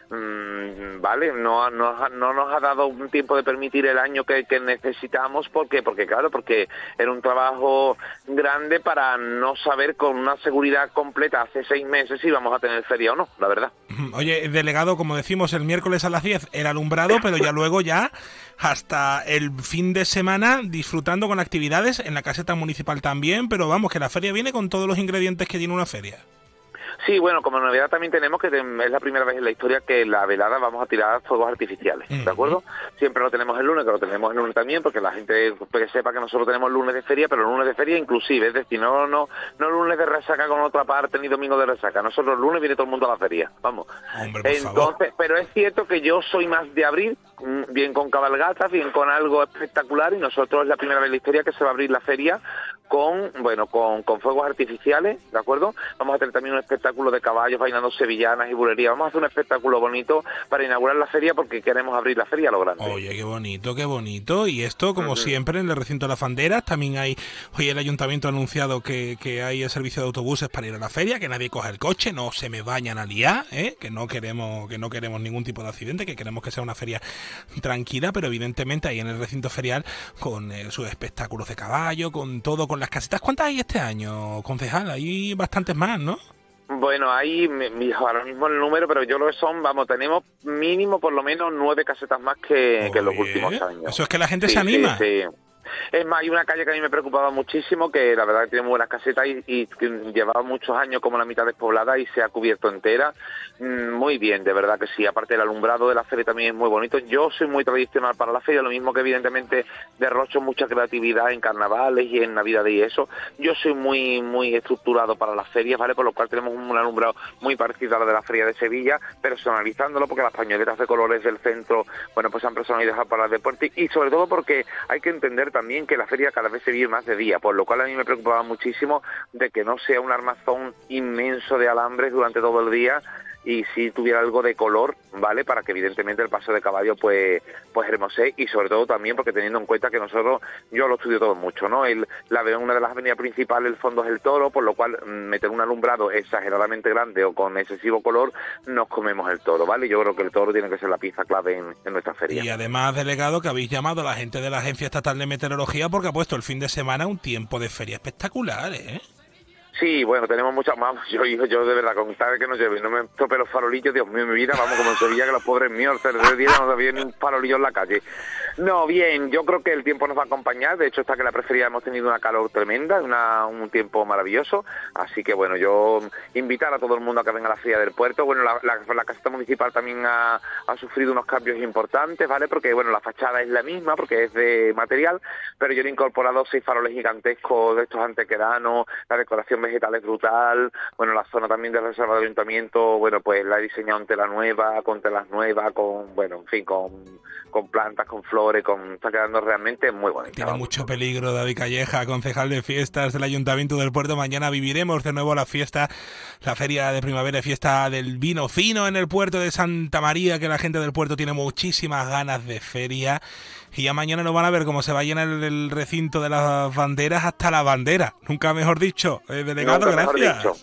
Mm, vale, no, no, no nos ha dado un tiempo de permitir el año que, que necesitamos, ¿por qué? Porque claro, porque era un trabajo grande para no saber con una seguridad completa hace seis meses si íbamos a tener feria o no, la verdad. Oye, delegado, como decimos, el miércoles a las diez el alumbrado, pero ya luego ya hasta el fin de semana disfrutando con actividades en la caseta municipal también, pero vamos, que la feria viene con todos los ingredientes que tiene una feria. Sí, bueno, como novedad también tenemos que es la primera vez en la historia que la velada vamos a tirar fuegos artificiales, ¿de acuerdo? Siempre lo tenemos el lunes, que lo tenemos el lunes también, porque la gente que sepa que nosotros tenemos lunes de feria, pero lunes de feria inclusive, es decir, no no no lunes de resaca con otra parte ni domingo de resaca, nosotros el lunes viene todo el mundo a la feria, vamos. Hombre, por Entonces, favor. Pero es cierto que yo soy más de abrir, bien con cabalgatas, bien con algo espectacular, y nosotros es la primera vez en la historia que se va a abrir la feria con, bueno, con, con fuegos artificiales, ¿de acuerdo? Vamos a tener también un espectáculo de caballos bailando sevillanas y bulerías. Vamos a hacer un espectáculo bonito para inaugurar la feria porque queremos abrir la feria a lo grande. Oye, qué bonito, qué bonito. Y esto, como uh-huh. siempre, en el recinto de las banderas, también hay, hoy el ayuntamiento ha anunciado que, que hay el servicio de autobuses para ir a la feria, que nadie coja el coche, no se me vayan a liar, ¿eh? que no queremos, que no queremos ningún tipo de accidente, que queremos que sea una feria tranquila, pero evidentemente ahí en el recinto ferial, con eh, sus espectáculos de caballo, con todo, con las casetas. ¿Cuántas hay este año, concejal? Hay bastantes más, ¿no? Bueno, hay ahora mismo el número, pero yo lo que son, vamos, tenemos mínimo por lo menos nueve casetas más que, que en los últimos años. Eso es que la gente sí, se anima. Sí, sí. Es más, hay una calle que a mí me preocupaba muchísimo, que la verdad que tiene muy buenas casetas y, y que llevaba muchos años como la mitad despoblada y se ha cubierto entera. Mm, muy bien, de verdad que sí. Aparte el alumbrado de la feria también es muy bonito. Yo soy muy tradicional para la feria, lo mismo que evidentemente derrocho mucha creatividad en carnavales y en Navidades y eso. Yo soy muy muy estructurado para las ferias, ¿vale? Por lo cual tenemos un alumbrado muy parecido a la de la Feria de Sevilla, personalizándolo porque las pañoletas de colores del centro, bueno, pues se han personalizado para el deporte y sobre todo porque hay que entender también que la feria cada vez se vive más de día, por lo cual a mí me preocupaba muchísimo de que no sea un armazón inmenso de alambres durante todo el día y si tuviera algo de color, ¿vale? Para que evidentemente el paso de caballo pues pues hermosee y sobre todo también porque teniendo en cuenta que nosotros, yo lo estudio todo mucho, ¿no? El, la una de las avenidas principales, el fondo es el toro, por lo cual meter un alumbrado exageradamente grande o con excesivo color, nos comemos el toro, ¿vale? Yo creo que el toro tiene que ser la pieza clave en, en nuestra feria. Y además, delegado, que habéis llamado a la gente de la Agencia Estatal de Meteorología porque ha puesto el fin de semana un tiempo de feria espectacular, ¿eh? Sí, bueno, tenemos muchas más. Yo, yo, yo de verdad, con tal que no lleve, no me tope los farolillos, Dios mío, mi vida, vamos, como en Sevilla, que los pobres míos, el tercer día no había ni un farolillo en la calle. No, bien, yo creo que el tiempo nos va a acompañar, de hecho, hasta que la preferida hemos tenido una calor tremenda, una, un tiempo maravilloso, así que bueno, yo invitar a todo el mundo a que venga a la feria del puerto. Bueno, la, la, la caseta municipal también ha, ha sufrido unos cambios importantes, ¿vale? Porque, bueno, la fachada es la misma, porque es de material, pero yo le he incorporado seis faroles gigantescos de estos antequeranos, la decoración vegetal es brutal, bueno, la zona también de reserva del ayuntamiento, bueno, pues la he diseñado en tela nueva, con telas nuevas, con, bueno, en fin, con, con plantas, con flores, con está quedando realmente muy bonita. Tiene mucho peligro, David Calleja, concejal de fiestas del Ayuntamiento del Puerto. Mañana viviremos de nuevo la fiesta, la feria de primavera, fiesta del vino fino en el puerto de Santa María, que la gente del puerto tiene muchísimas ganas de feria. Y ya mañana nos van a ver cómo se va a llenar el, el recinto de las banderas hasta la bandera. Nunca mejor dicho. Eh, delegado, Nunca gracias. Mejor dicho.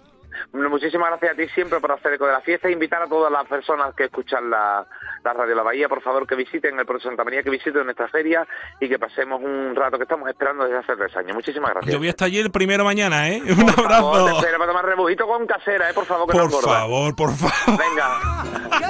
Muchísimas gracias a ti siempre por hacer eco de la fiesta e invitar a todas las personas que escuchan la, la Radio La Bahía, por favor, que visiten el Puerto de Santa María, que visiten nuestra feria y que pasemos un rato que estamos esperando desde hace tres años. Muchísimas gracias. Yo voy hasta allí el primero mañana, ¿eh? Un por abrazo. Favor, te espero para tomar rebujito con casera, ¿eh? Por favor, que por no engorda. Por favor, por favor. Venga.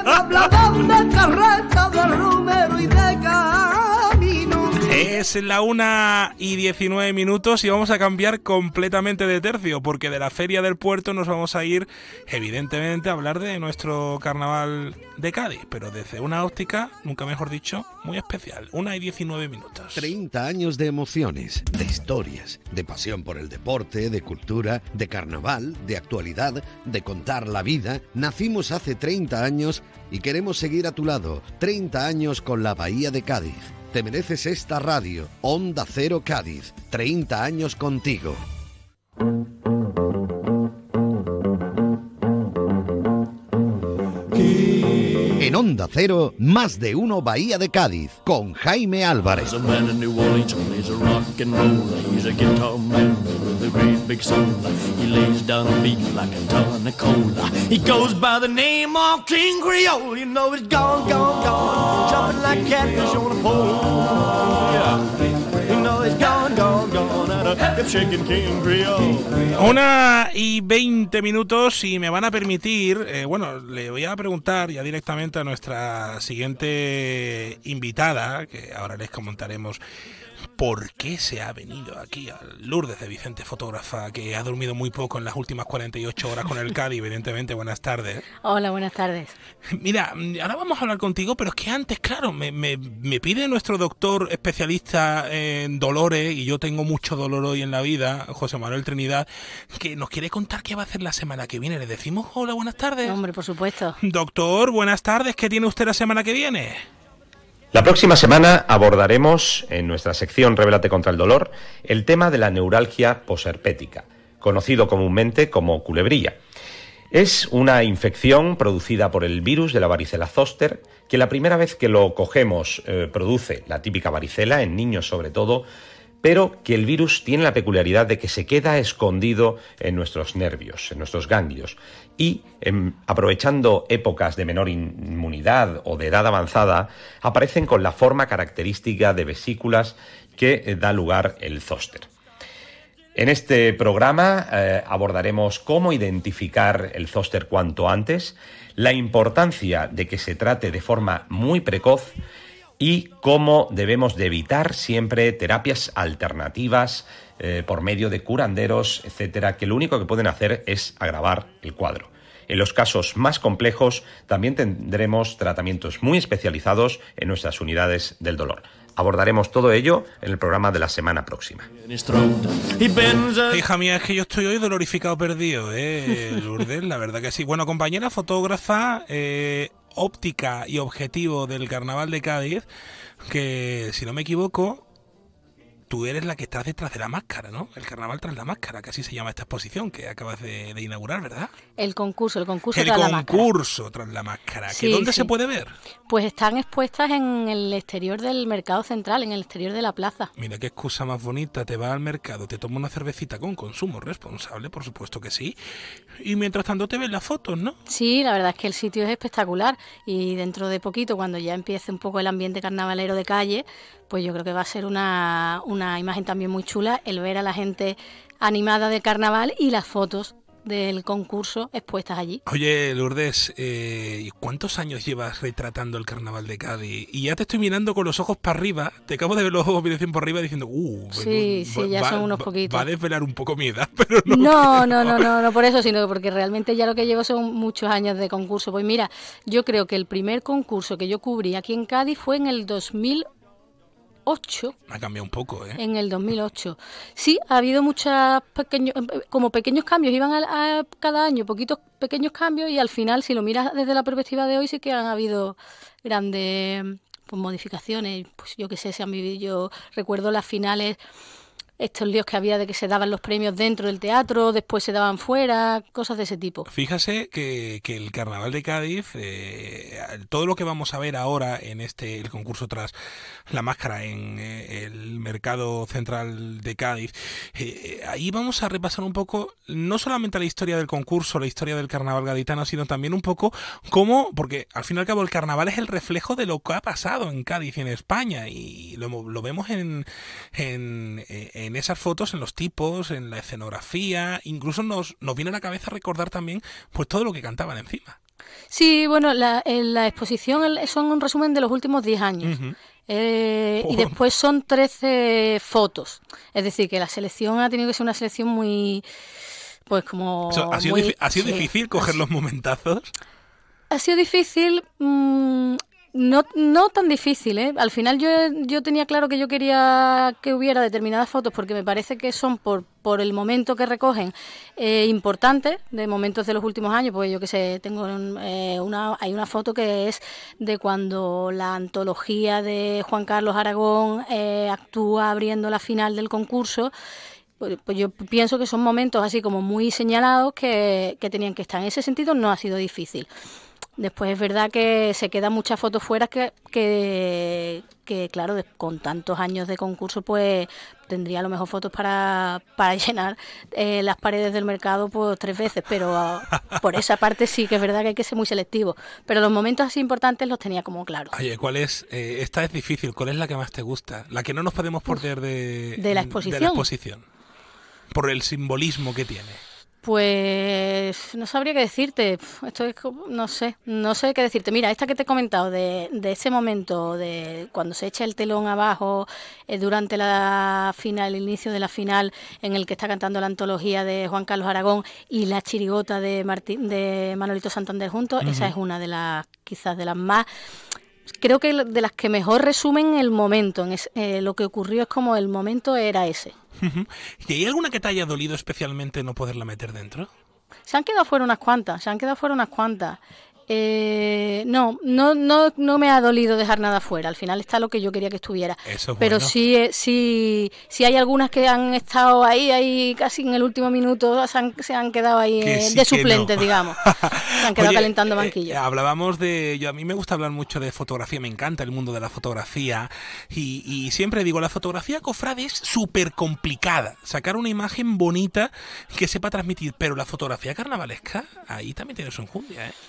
Es la una y diecinueve minutos y vamos a cambiar completamente de tercio, porque de la Feria del Puerto nos vamos a ir, evidentemente, a hablar de nuestro carnaval de Cádiz, pero desde una óptica, nunca mejor dicho, muy especial. una y diecinueve minutos. treinta años de emociones, de historias, de pasión por el deporte, de cultura, de carnaval, de actualidad, de contar la vida. Nacimos hace treinta años y queremos seguir a tu lado. treinta años con la Bahía de Cádiz. Te mereces esta radio. Onda Cero Cádiz. treinta años contigo. En Onda Cero, más de uno Bahía de Cádiz, con Jaime Álvarez. Una y veinte minutos y me van a permitir, eh, bueno, le voy a preguntar ya directamente a nuestra siguiente invitada, que ahora les comentaremos por qué se ha venido aquí a Lourdes de Vicente, fotógrafa, que ha dormido muy poco en las últimas cuarenta y ocho horas con el Cádiz, evidentemente. Buenas tardes. Hola, buenas tardes. Mira, ahora vamos a hablar contigo, pero es que antes, claro, me, me, me pide nuestro doctor especialista en dolores, y yo tengo mucho dolor hoy en la vida, José Manuel Trinidad, que nos quiere contar qué va a hacer la semana que viene. ¿Le decimos hola, buenas tardes? Hombre, por supuesto. Doctor, buenas tardes. ¿Qué tiene usted la semana que viene? La próxima semana abordaremos, en nuestra sección Revélate contra el dolor, el tema de la neuralgia posherpética, conocido comúnmente como culebrilla. Es una infección producida por el virus de la varicela zóster, que la primera vez que lo cogemos eh, produce la típica varicela, en niños sobre todo, pero que el virus tiene la peculiaridad de que se queda escondido en nuestros nervios, en nuestros ganglios, y en, aprovechando épocas de menor inmunidad o de edad avanzada, aparecen con la forma característica de vesículas que eh, da lugar el zóster. En este programa eh, abordaremos cómo identificar el zóster cuanto antes, la importancia de que se trate de forma muy precoz y cómo debemos de evitar siempre terapias alternativas eh, por medio de curanderos, etcétera, que lo único que pueden hacer es agravar el cuadro. En los casos más complejos también tendremos tratamientos muy especializados en nuestras unidades del dolor. Abordaremos todo ello en el programa de la semana próxima. Hija mía, es que yo estoy hoy dolorificado perdido, ¿eh, Lourdes? La verdad que sí. Bueno, compañera fotógrafa, eh, óptica y objetivo del Carnaval de Cádiz, que, si no me equivoco, tú eres la que estás detrás de la máscara, ¿no? El Carnaval tras la máscara, que así se llama esta exposición que acabas de, de inaugurar, ¿verdad? El concurso, el concurso el tras la máscara. El concurso tras la máscara. Sí, ¿Dónde sí. se puede ver? Pues están expuestas en el exterior del mercado central, en el exterior de la plaza. Mira qué excusa más bonita, te vas al mercado, te tomas una cervecita con consumo responsable, por supuesto que sí, y mientras tanto te ves las fotos, ¿no? Sí, la verdad es que el sitio es espectacular y dentro de poquito, cuando ya empiece un poco el ambiente carnavalero de calle, pues yo creo que va a ser una, una imagen también muy chula el ver a la gente animada de carnaval y las fotos del concurso expuestas allí. Oye, Lourdes, eh, ¿cuántos años llevas retratando el Carnaval de Cádiz? Y ya te estoy mirando con los ojos para arriba, te acabo de ver los ojos dirección por arriba diciendo, uh, sí, bueno, sí, ya va, son unos va, poquitos. Va a desvelar un poco mi edad, pero no. No, no, no, no, no por eso, sino porque realmente ya lo que llevo son muchos años de concurso. Pues mira, yo creo que el primer concurso que yo cubrí aquí en Cádiz fue en el dos mil ocho. Ha cambiado un poco, ¿eh? En el dos mil ocho. Sí, ha habido muchos pequeños, como pequeños cambios, iban a, a cada año poquitos pequeños cambios y al final, si lo miras desde la perspectiva de hoy, sí que han habido grandes pues, modificaciones. Pues yo qué sé, se han vivido, yo recuerdo las finales estos líos que había de que se daban los premios dentro del teatro, después se daban fuera, cosas de ese tipo. Fíjase que, que el Carnaval de Cádiz, eh, todo lo que vamos a ver ahora en este el concurso tras la máscara en eh, el mercado central de Cádiz, eh, ahí vamos a repasar un poco no solamente la historia del concurso, la historia del Carnaval gaditano, sino también un poco cómo, porque al fin y al cabo el Carnaval es el reflejo de lo que ha pasado en Cádiz y en España, y lo, lo vemos en, en, en esas fotos, en los tipos, en la escenografía, incluso nos, nos viene a la cabeza recordar también pues todo lo que cantaban encima. Sí, bueno, la, la exposición son un resumen de los últimos diez años. Uh-huh. Eh, oh. Y después son trece fotos. Es decir, que la selección ha tenido que ser una selección muy... Pues como... O sea, ¿Ha sido, muy, difi- ¿ha sido sí. difícil coger los momentazos? Ha sido difícil... Mmm, No, no tan difícil, ¿eh? Al final yo, yo tenía claro que yo quería que hubiera determinadas fotos porque me parece que son por, por el momento que recogen eh, importantes, de momentos de los últimos años. Pues yo que sé, tengo eh, una hay una foto que es de cuando la antología de Juan Carlos Aragón eh, actúa abriendo la final del concurso. Pues, pues yo pienso que son momentos así como muy señalados que, que tenían que estar. En ese sentido no ha sido difícil. Después es verdad que se quedan muchas fotos fuera que, que, que claro, de, con tantos años de concurso, pues tendría a lo mejor fotos para, para llenar eh, las paredes del mercado pues tres veces, pero uh, por esa parte sí que es verdad que hay que ser muy selectivo. Pero los momentos así importantes los tenía como claro. Oye, ¿cuál es? Eh, esta es difícil, ¿cuál es la que más te gusta? La que no nos podemos perder de, de la exposición. De la exposición, por el simbolismo que tiene. Pues no sabría qué decirte, esto es no sé, no sé qué decirte. Mira, esta que te he comentado de, de ese momento de cuando se echa el telón abajo eh, durante la final, el inicio de la final, en el que está cantando la antología de Juan Carlos Aragón y la chirigota de Martín, de Manolito Santander juntos, uh-huh. Esa es una de las, quizás de las más, creo que de las que mejor resumen el momento. En ese, eh, lo que ocurrió es como el momento era ese. ¿Y hay alguna que te haya dolido especialmente no poderla meter dentro? Se han quedado fuera unas cuantas, se han quedado fuera unas cuantas. Eh, no, no, no, no me ha dolido dejar nada fuera. Al final está lo que yo quería que estuviera. Eso es Pero bueno. sí, sí, sí hay algunas que han estado ahí, ahí casi en el último minuto, se han, se han quedado ahí eh, sí, de suplentes, no. digamos. Se han quedado Oye, calentando banquillos. Eh, hablábamos de, yo a mí me gusta hablar mucho de fotografía, me encanta el mundo de la fotografía y, y siempre digo, la fotografía, cofrade, es súper complicada. Sacar una imagen bonita que sepa transmitir, pero la fotografía carnavalesca, ahí también tiene su enjundia, ¿eh?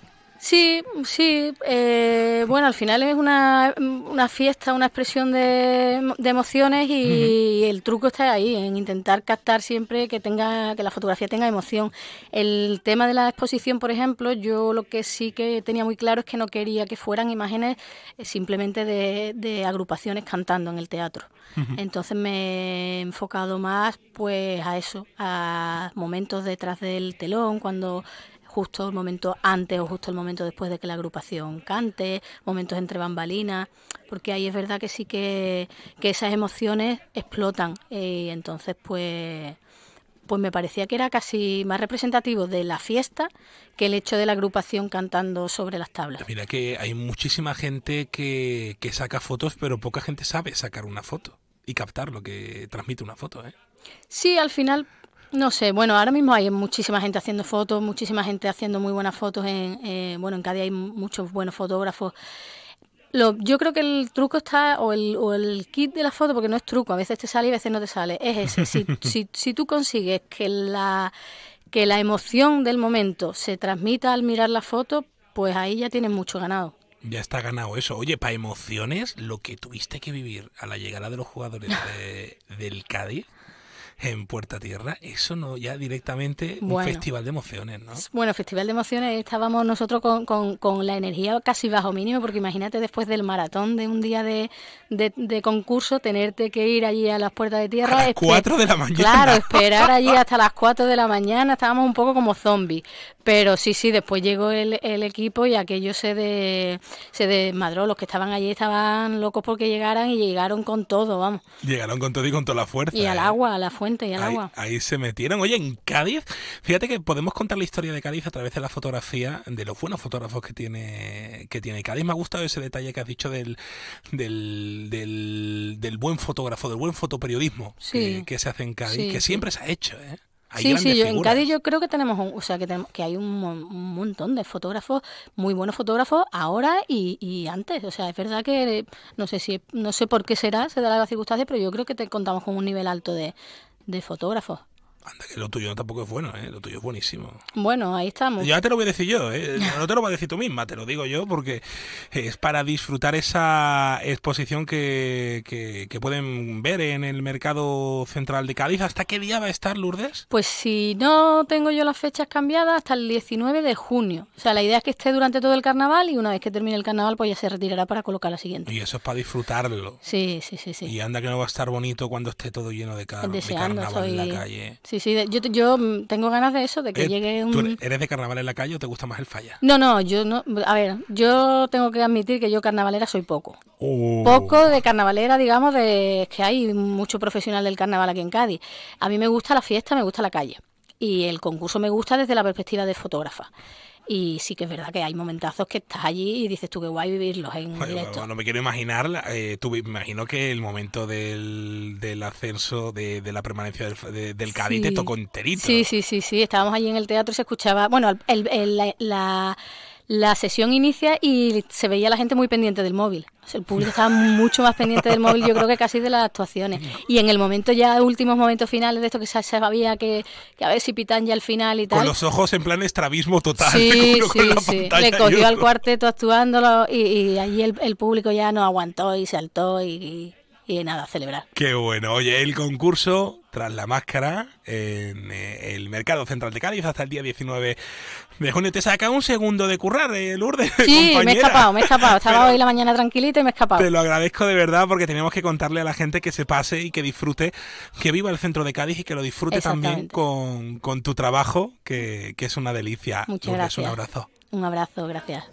Sí, sí. Eh, bueno, al final es una, una fiesta, una expresión de, de emociones y, uh-huh. y el truco está ahí, en intentar captar siempre que tenga que la fotografía tenga emoción. El tema de la exposición, por ejemplo, yo lo que sí que tenía muy claro es que no quería que fueran imágenes simplemente de, de agrupaciones cantando en el teatro. Uh-huh. Entonces me he enfocado más pues a eso, a momentos detrás del telón, cuando... justo el momento antes o justo el momento después de que la agrupación cante, momentos entre bambalinas, porque ahí es verdad que sí que, que esas emociones explotan y entonces pues, pues me parecía que era casi más representativo de la fiesta que el hecho de la agrupación cantando sobre las tablas. Mira que hay muchísima gente que, que saca fotos, pero poca gente sabe sacar una foto y captar lo que transmite una foto, ¿eh? Sí, al final... No sé, bueno, ahora mismo hay muchísima gente haciendo fotos, muchísima gente haciendo muy buenas fotos. En, eh, bueno, en Cádiz hay muchos buenos fotógrafos. Lo, yo creo que el truco está, o el, o el kit de la foto, porque no es truco, a veces te sale y a veces no te sale, es ese. Si, si, si tú consigues que la, que la emoción del momento se transmita al mirar la foto, pues ahí ya tienes mucho ganado. Ya está ganado eso. Oye, para emociones, lo que tuviste que vivir a la llegada de los jugadores de, del Cádiz en Puerta Tierra, eso no, ya directamente un bueno, festival de emociones, ¿no? Bueno, festival de emociones, estábamos nosotros con, con, con la energía casi bajo mínimo, porque imagínate después del maratón de un día de, de, de concurso, tenerte que ir allí a las Puertas de Tierra. A las cuatro de la mañana. Claro, esperar allí hasta las cuatro de la mañana, estábamos un poco como zombies. Pero sí, sí, después llegó el, el equipo y aquello se, de, se desmadró. Los que estaban allí estaban locos porque llegaran y llegaron con todo, vamos. Llegaron con todo y con toda la fuerza. Y al ¿eh? agua, a la fuente. fuente y al ahí, agua. Ahí se metieron. Oye, en Cádiz, fíjate que podemos contar la historia de Cádiz a través de la fotografía, de los buenos fotógrafos que tiene que tiene Cádiz. Me ha gustado ese detalle que has dicho del del, del, del buen fotógrafo, del buen fotoperiodismo sí. que, que se hace en Cádiz, sí, que siempre sí. se ha hecho, ¿eh? Hay sí, sí, yo, en Cádiz yo creo que tenemos, un, o sea, que, tenemos, que hay un, un montón de fotógrafos, muy buenos fotógrafos ahora y, y antes. O sea, es verdad que no sé si no sé por qué será, se da la circunstancia, pero yo creo que te contamos con un nivel alto de, de fotógrafos. Anda, que lo tuyo tampoco es bueno, ¿eh? Lo tuyo es buenísimo. Bueno, ahí estamos. Ya te lo voy a decir yo, ¿eh? No te lo voy a decir tú misma, te lo digo yo, porque es para disfrutar esa exposición que, que, que pueden ver en el Mercado Central de Cádiz. ¿Hasta qué día va a estar, Lourdes? Pues si no tengo yo las fechas cambiadas, hasta el diecinueve de junio. O sea, la idea es que esté durante todo el carnaval y una vez que termine el carnaval, pues ya se retirará para colocar la siguiente. Y eso es para disfrutarlo. Sí, sí, sí, sí. Y anda que no va a estar bonito cuando esté todo lleno de, car- Deseando, de carnaval soy... en la calle. Sí, sí, yo, yo tengo ganas de eso, de que eh, llegue un... ¿Tú eres de carnaval en la calle o te gusta más el falla? No, no, yo no... A ver, yo tengo que admitir que yo carnavalera soy poco. Oh. Poco de carnavalera, digamos, de que hay mucho profesional del carnaval aquí en Cádiz. A mí me gusta la fiesta, me gusta la calle. Y el concurso me gusta desde la perspectiva de fotógrafa. Y sí que es verdad que hay momentazos que estás allí y dices tú qué guay vivirlos en bueno, directo. Bueno, me quiero imaginar, eh, tú, me imagino que el momento del, del ascenso, de, de la permanencia del, de, del Cádiz sí. te tocó enterito. Sí, sí, sí, sí, estábamos allí en el teatro y se escuchaba, bueno, el, el, la, la, la sesión inicia y se veía la gente muy pendiente del móvil. O sea, el público estaba mucho más pendiente del móvil, yo creo que casi de las actuaciones. Y en el momento ya, últimos momentos finales de esto que se sabía que, que a ver si pitan ya el final y tal. Con los ojos en plan estrabismo total. Sí, uno sí, con la sí. Le cogió otro. al cuarteto actuándolo y, y allí el, el público ya no aguantó y saltó y, y, y nada, a celebrar. Qué bueno. Oye, el concurso Tras la Máscara en eh, el Mercado Central de Cádiz hasta el día diecinueve de junio. Te saca un segundo de currar, eh, Lourdes. Sí, compañera. me he escapado, me he escapado. Estaba Pero hoy la mañana tranquilita y me he escapado. Te lo agradezco de verdad porque tenemos que contarle a la gente que se pase y que disfrute, que viva el centro de Cádiz y que lo disfrute también con, con tu trabajo, que, que es una delicia. Muchas Lourdes, gracias. Un abrazo. Un abrazo, gracias.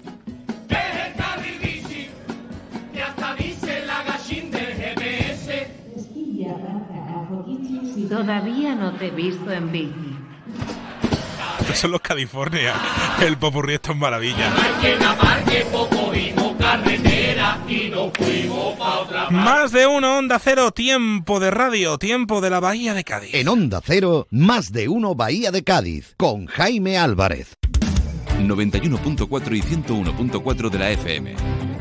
Todavía no te he visto en bici. Estos son los California. El popurrí, esto es maravilla. Más de uno, Onda Cero, tiempo de radio, tiempo de la Bahía de Cádiz. En Onda Cero, más de uno Bahía de Cádiz, con Jaime Álvarez. noventa y uno punto cuatro y ciento uno punto cuatro de la F M.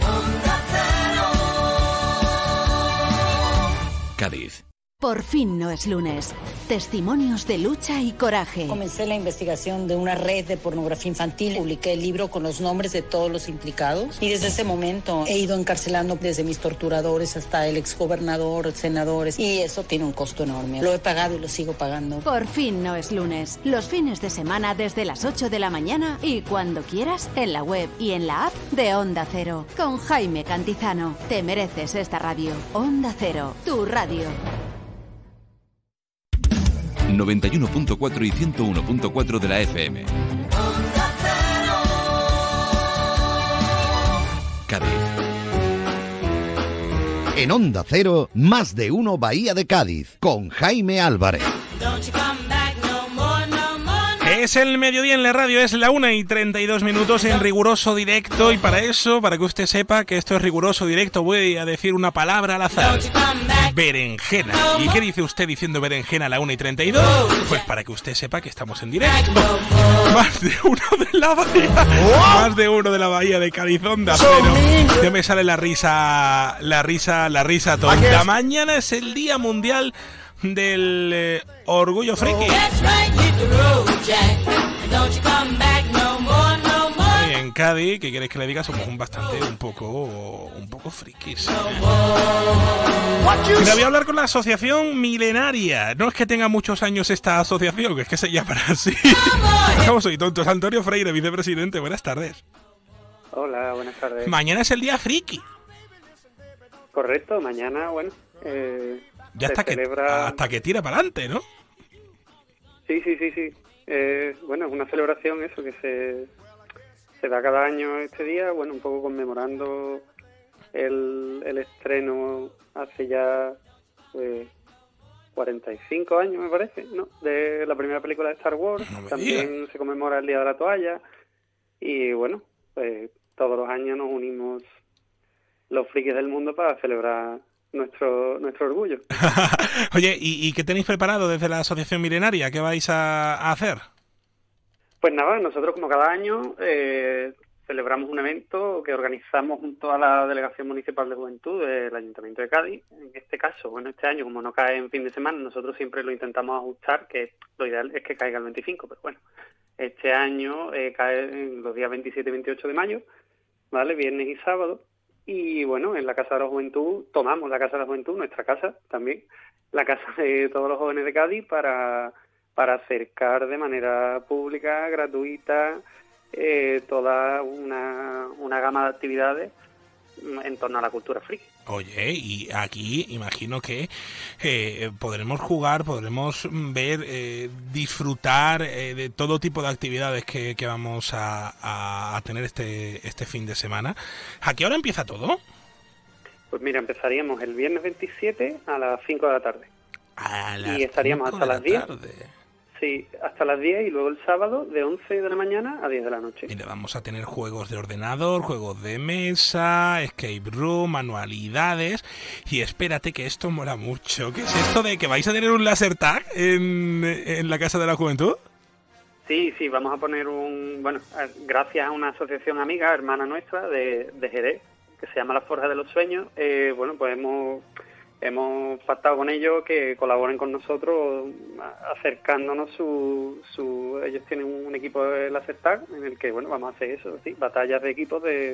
Cádiz. Por fin no es lunes. Testimonios de lucha y coraje. Comencé la investigación de una red de pornografía infantil. Publiqué el libro con los nombres de todos los implicados. Y desde ese momento he ido encarcelando desde mis torturadores hasta el exgobernador, senadores. Y eso tiene un costo enorme. Lo he pagado y lo sigo pagando. Por fin no es lunes. Los fines de semana desde las ocho de la mañana y cuando quieras en la web y en la app de Onda Cero. Con Jaime Cantizano. Te mereces esta radio. Onda Cero, tu radio. noventa y uno punto cuatro y ciento uno punto cuatro de la F M. Cádiz. En Onda Cero, más de uno Bahía de Cádiz, con Jaime Álvarez. Es el mediodía en la radio, es la una y treinta y dos minutos en riguroso directo y para eso, para que usted sepa que esto es riguroso directo, voy a decir una palabra al azar. Berenjena. ¿Y qué dice usted diciendo berenjena a la una y treinta y dos? Pues para que usted sepa que estamos en directo. Más de uno de la bahía, más de uno de la bahía de Cádiz, Onda Cero. Ya me sale la risa, la risa, la risa tonta. Mañana es el Día Mundial del eh, Orgullo Friki. Y en Cádiz, ¿qué quieres que le diga? Somos un bastante, un poco, un poco frikis. Mira, voy a hablar con la asociación milenaria. No es que tenga muchos años esta asociación, que es que se llama así. ¿Cómo soy tontos? Antonio Freire, vicepresidente. Buenas tardes. Hola, buenas tardes. Mañana es el día friki. Correcto, mañana, bueno. Eh, ya hasta que, celebra... hasta que tira para adelante, ¿no? Sí, sí, sí, sí. Eh, bueno, es una celebración eso que se, se da cada año este día, bueno, un poco conmemorando el, el estreno hace ya pues, cuarenta y cinco años, me parece, ¿no? De la primera película de Star Wars. No También se conmemora el Día de la Toalla. Y bueno, pues todos los años nos unimos los frikis del mundo para celebrar nuestro nuestro orgullo. Oye, ¿y, ¿y qué tenéis preparado desde la Asociación Milenaria? ¿Qué vais a, a hacer? Pues nada, nosotros como cada año eh, celebramos un evento que organizamos junto a la Delegación Municipal de Juventud del Ayuntamiento de Cádiz. En este caso, bueno, este año como no cae en fin de semana, nosotros siempre lo intentamos ajustar, que lo ideal es que caiga el veinticinco, pero bueno, este año eh, cae en los días veintisiete y veintiocho de mayo, ¿vale? Viernes y sábado. Y bueno, en la Casa de la Juventud, tomamos la Casa de la Juventud, nuestra casa también, la casa de todos los jóvenes de Cádiz, para... para acercar de manera pública, gratuita, eh, toda una, una gama de actividades en torno a la cultura friki. Oye, y aquí imagino que eh, podremos jugar, podremos ver, eh, disfrutar eh, de todo tipo de actividades que, que vamos a, a, a tener este, este fin de semana. ¿A qué hora empieza todo? Pues mira, empezaríamos el viernes veintisiete a las cinco de la tarde. A las y estaríamos hasta las diez. Tarde. Sí, hasta las diez y luego el sábado de once de la mañana a diez de la noche. Mira, vamos a tener juegos de ordenador, juegos de mesa, escape room, manualidades. Y espérate que esto mola mucho. ¿Qué es esto de que vais a tener un laser tag en, en la Casa de la Juventud? Sí, sí, vamos a poner un... Bueno, gracias a una asociación amiga, hermana nuestra, de, de Jerez, que se llama La Forja de los Sueños, eh, bueno, pues hemos... Hemos pactado con ellos que colaboren con nosotros acercándonos su... su ellos tienen un equipo de láser tag en el que, bueno, vamos a hacer eso, sí, batallas de equipos de,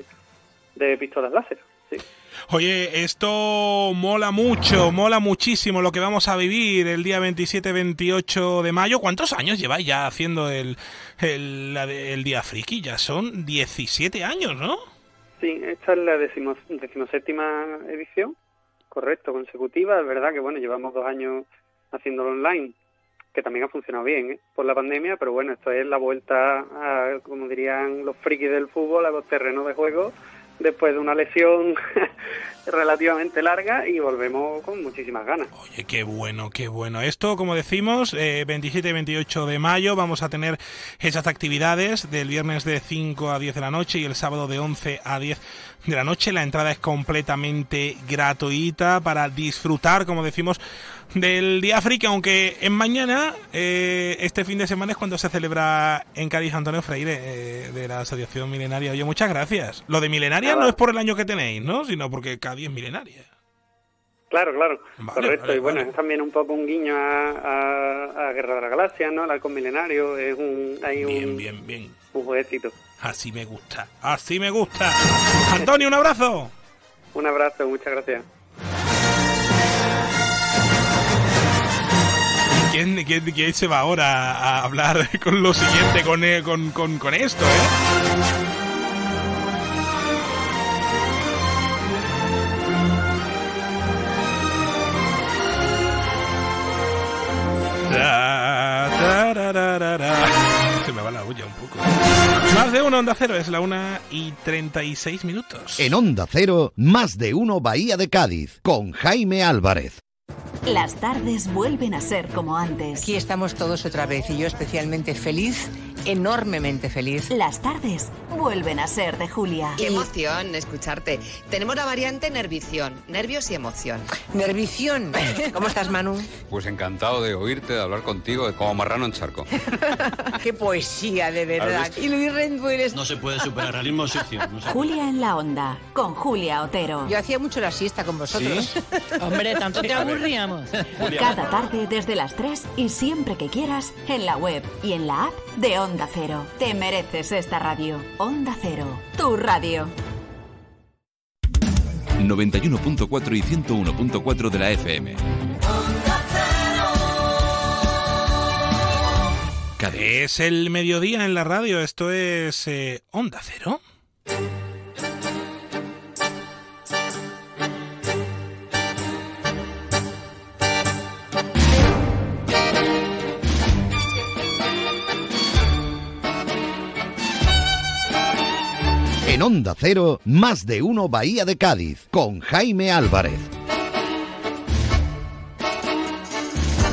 de pistolas láser, sí. Oye, esto mola mucho, mola muchísimo lo que vamos a vivir el día veintisiete veintiocho de mayo. ¿Cuántos años lleváis ya haciendo el, el, el Día Friki? Ya son diecisiete años, ¿no? Sí, esta es la decimos, decimoséptima edición. Correcto, consecutiva. Es verdad que, bueno, llevamos dos años haciéndolo online, que también ha funcionado bien, ¿eh? Por la pandemia, pero bueno, esto es la vuelta a, como dirían los frikis del fútbol, a los terrenos de juego, después de una lesión relativamente larga, y volvemos con muchísimas ganas. Oye, qué bueno, qué bueno. Esto, como decimos, eh, veintisiete y veintiocho de mayo vamos a tener esas actividades del viernes de cinco a diez de la noche y el sábado de once a diez de la noche. La entrada es completamente gratuita para disfrutar, como decimos, del Día Friki, aunque en mañana, eh, este fin de semana es cuando se celebra en Cádiz Antonio Freire, eh, de la Asociación Milenaria. Oye, muchas gracias. Lo de milenaria Nada. No es por el año que tenéis, ¿no? Sino porque Cádiz es milenaria. Claro, claro, vale, correcto. Vale, y bueno, vale. es también un poco un guiño a, a, a Guerra de la Galaxia, ¿no? El halcón milenario, es un... Hay bien, un, bien, bien. Un jueguecito. Así me gusta, así me gusta. Antonio, un abrazo. Un abrazo, muchas gracias. ¿Quién, quién, quién se va ahora a hablar con lo siguiente, con, con, con, con esto, eh? Se me va la olla un poco. Más de uno Onda Cero, es la una y treinta y seis minutos. En Onda Cero, Más de uno Bahía de Cádiz, con Jaime Álvarez. Las tardes vuelven a ser como antes. Aquí estamos todos otra vez y yo especialmente feliz, enormemente feliz. Las tardes vuelven a ser de Julia. Qué emoción escucharte. Tenemos la variante nervición, nervios y emoción. Nervición. ¿Cómo estás, Manu? Pues encantado de oírte, de hablar contigo, como marrano en charco. Qué poesía, de verdad. Y Luis Rendueles. No se puede superar al mismo sitio. No se Julia en la Onda, con Julia Otero. Yo hacía mucho la siesta con vosotros. ¿Sí? Hombre, tanto te aburríamos. Cada tarde desde las tres y siempre que quieras en la web y en la app de Onda Cero. Te mereces esta radio. Onda Cero, tu radio. noventa y uno punto cuatro y ciento uno punto cuatro de la F M. Es el mediodía en la radio, esto es eh, Onda Cero. En Onda Cero, Más de uno Bahía de Cádiz, con Jaime Álvarez.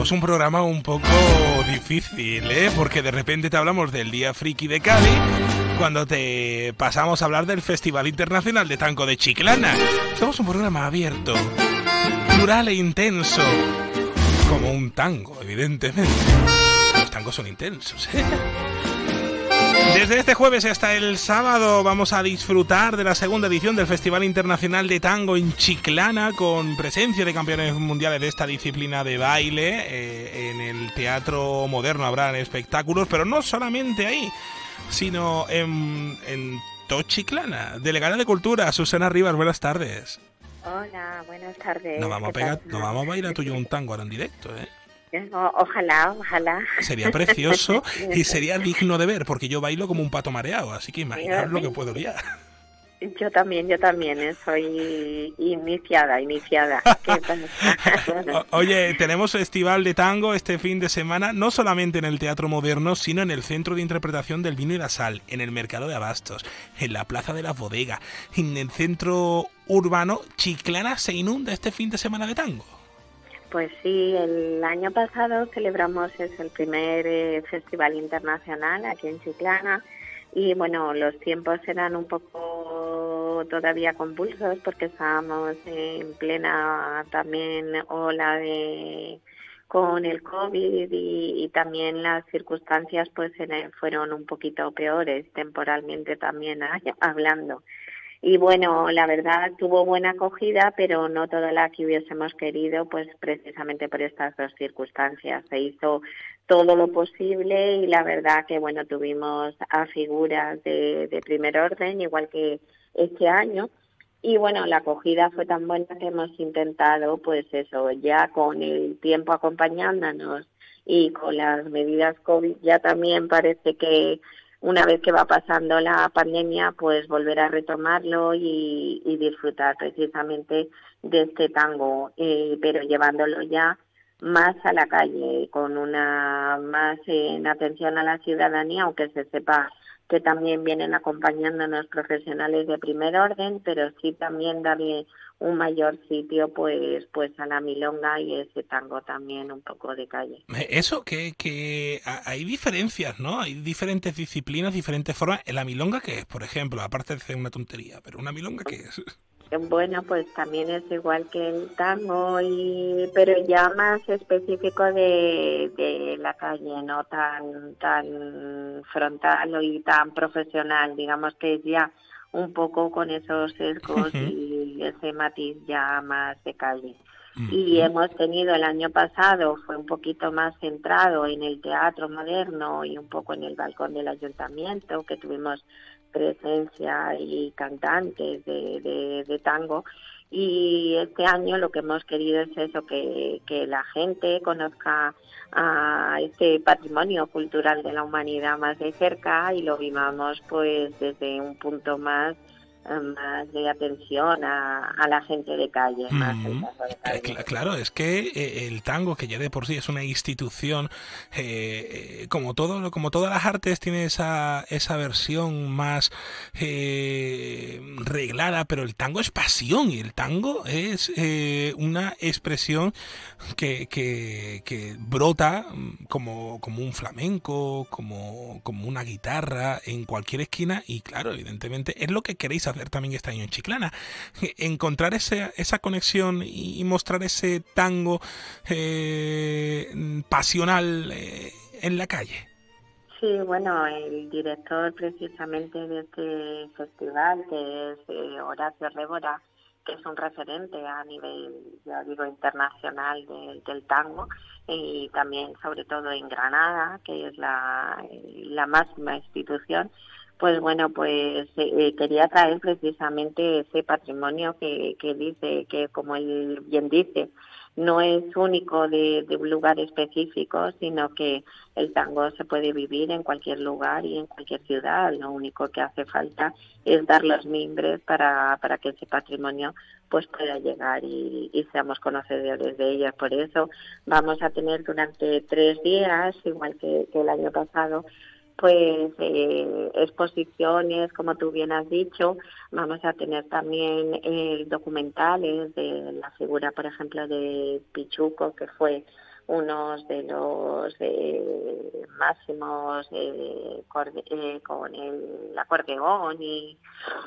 tenemos un programa un poco difícil, ¿eh? Porque de repente te hablamos del Día Friki de Cádiz, cuando te pasamos a hablar del Festival Internacional de Tango de Chiclana. Somos un programa abierto, plural e intenso, como un tango, evidentemente. Los tangos son intensos, ¿eh? Desde este jueves hasta el sábado vamos a disfrutar de la segunda edición del Festival Internacional de Tango en Chiclana, con presencia de campeones mundiales de esta disciplina de baile. Eh, en el Teatro Moderno habrán espectáculos, pero no solamente ahí, sino en, en todo Chiclana. Delegada de Cultura, Susana Rivas, buenas tardes. Hola, buenas tardes. Nos vamos a pegar, nos vamos a bailar tuyo un tango ahora en directo, ¿eh? O, ojalá, ojalá. Sería precioso y sería digno de ver, porque yo bailo como un pato mareado, así que imaginaos lo que puedo liar. Yo también, yo también, ¿eh? Soy iniciada, iniciada. Oye, tenemos Festival de Tango este fin de semana, no solamente en el Teatro Moderno, sino en el Centro de Interpretación del Vino y la Sal, en el Mercado de Abastos, en la Plaza de las Bodegas, en el Centro Urbano. Chiclana se inunda este fin de semana de tango. Pues sí, el año pasado celebramos es el primer eh, festival internacional aquí en Chiclana y bueno, los tiempos eran un poco todavía convulsos porque estábamos en plena también ola de con el COVID y, y también las circunstancias pues fueron un poquito peores temporalmente también hablando. Y bueno, la verdad tuvo buena acogida, pero no toda la que hubiésemos querido, pues precisamente por estas dos circunstancias. Se hizo todo lo posible y la verdad que bueno, tuvimos a figuras de, de primer orden, igual que este año. Y bueno, la acogida fue tan buena que hemos intentado, pues eso, ya con el tiempo acompañándonos y con las medidas COVID, ya también parece que una vez que va pasando la pandemia, pues volver a retomarlo y, y disfrutar precisamente de este tango, eh, pero llevándolo ya más a la calle, con una más en atención a la ciudadanía, aunque se sepa que también vienen acompañándonos profesionales de primer orden, pero sí también darle un mayor sitio pues pues a la milonga y ese tango también un poco de calle. Eso, que, que hay diferencias, ¿no? Hay diferentes disciplinas, diferentes formas. En la milonga, ¿qué es? Por ejemplo, aparte de ser una tontería, pero ¿una milonga qué es? Bueno, pues también es igual que el tango, y pero ya más específico de, de la calle, no tan tan frontal y tan profesional, digamos que es ya un poco con esos sesgos uh-huh. y ese matiz ya más de calle. Uh-huh. Y hemos tenido el año pasado, fue un poquito más centrado en el Teatro Moderno y un poco en el balcón del Ayuntamiento, que tuvimos presencia y cantantes de, de, de tango, y este año lo que hemos querido es eso, que, que la gente conozca a este patrimonio cultural de la humanidad más de cerca y lo vivamos pues desde un punto más más de atención a, a la gente de calle. Más mm, de calle. Claro, es que eh, el tango, que ya de por sí es una institución, eh, como todo, como todas las artes, tiene esa esa versión más eh, reglada, pero el tango es pasión y el tango es eh, una expresión que, que, que brota como, como un flamenco, como, como una guitarra en cualquier esquina, y claro, evidentemente es lo que queréis hacer también este año en Chiclana, encontrar ese, esa conexión y mostrar ese tango eh, pasional eh, en la calle. Sí, bueno, el director precisamente de este festival, que es eh, Horacio Rébora, que es un referente a nivel, ya digo, internacional de, del tango, y también sobre todo en Granada, que es la, la máxima institución. Pues bueno, pues eh, quería traer precisamente ese patrimonio que, que dice, que como él bien dice, no es único de, de un lugar específico, sino que el tango se puede vivir en cualquier lugar y en cualquier ciudad. Lo único que hace falta es dar los mimbres para, para que ese patrimonio pues pueda llegar y, y seamos conocedores de ellos. Por eso vamos a tener durante tres días, igual que, que el año pasado, pues eh, exposiciones, como tú bien has dicho. Vamos a tener también eh, documentales de la figura, por ejemplo, de Pichuco, que fue uno de los eh, máximos eh, corde- eh, con el acordeón y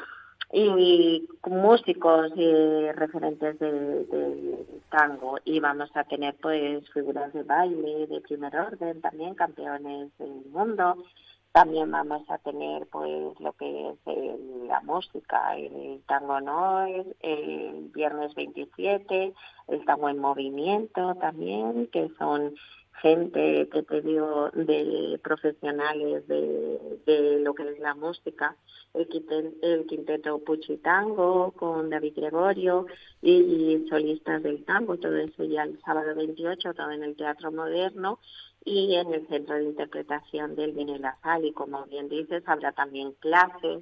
y músicos eh, referentes del, del tango, y vamos a tener pues figuras de baile de primer orden, también campeones del mundo. También vamos a tener pues lo que es el, la música, el tango noir, el viernes veintisiete, el tango en movimiento también, que son gente que te digo de profesionales de, de lo que es la música, el quinteto, el quinteto Pucci Tango con David Gregorio y, y solistas del tango, todo eso ya el sábado veintiocho, todo en el Teatro Moderno y en el Centro de Interpretación del Vino y la Sal. Y como bien dices, habrá también clases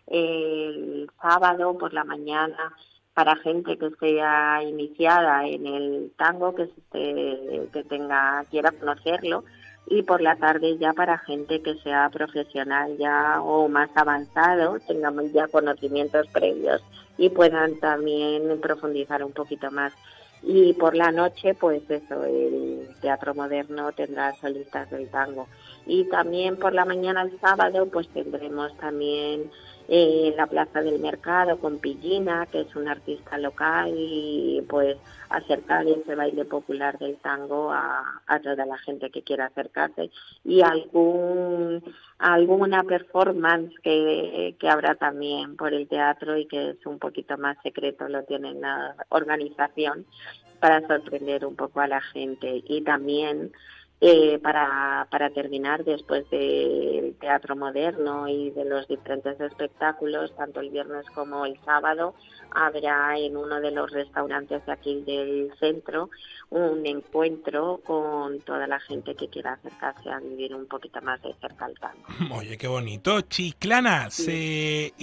el sábado por la mañana para gente que sea iniciada en el tango, que se, que tenga quiera conocerlo, y por la tarde ya para gente que sea profesional ya o más avanzado, tengamos ya conocimientos previos y puedan también profundizar un poquito más. Y por la noche, pues eso, el Teatro Moderno tendrá solistas del tango. Y también por la mañana, el sábado, pues tendremos también eh, en la Plaza del Mercado con Pillina, que es un artista local, y pues acercar ese baile popular del tango a, a toda la gente que quiera acercarse, y algún alguna performance que, que habrá también por el teatro y que es un poquito más secreto, lo tiene la organización, para sorprender un poco a la gente. Y también eh, para, para terminar, después del Teatro Moderno y de los diferentes espectáculos, tanto el viernes como el sábado, habrá en uno de los restaurantes de aquí del centro un encuentro con toda la gente que quiera acercarse a vivir un poquito más de cerca al tango. Oye, qué bonito. Chiclana sí. Se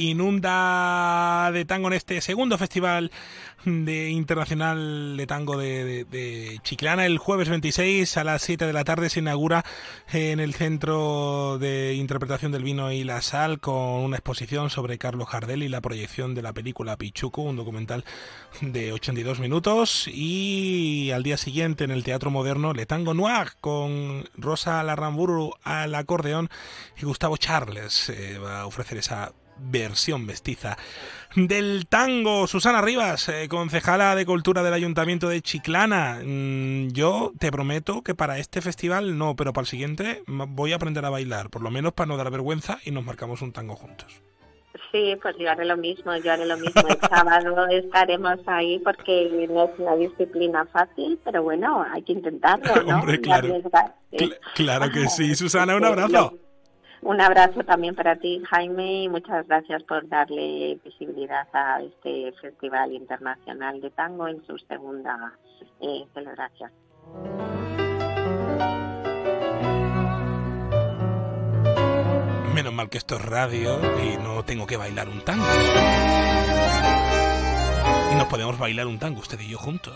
inunda de tango en este segundo festival de internacional de tango de, de, de Chiclana. El jueves veintiséis a las siete de la tarde se inaugura en el Centro de Interpretación del Vino y la Sal con una exposición sobre Carlos Gardel y la proyección de la película Pichuco, un documental de ochenta y dos minutos. Y al día siguiente en el Teatro Moderno Le Tango Noir con Rosa Larramburu al acordeón y Gustavo Charles eh, va a ofrecer esa versión mestiza del tango. Susana Rivas, eh, concejala de Cultura del Ayuntamiento de Chiclana, mm, yo te prometo que para este festival no, pero para el siguiente voy a aprender a bailar, por lo menos para no dar vergüenza, y nos marcamos un tango juntos. Sí, pues yo haré lo mismo, yo haré lo mismo. El sábado estaremos ahí porque no es una disciplina fácil, pero bueno, hay que intentarlo, ¿no? Hombre, claro. Cl- claro que sí. Susana, un abrazo. Un abrazo también para ti, Jaime, y muchas gracias por darle visibilidad a este Festival Internacional de Tango en su segunda eh, celebración. Menos mal que esto es radio y no tengo que bailar un tango. Y nos podemos bailar un tango, usted y yo juntos.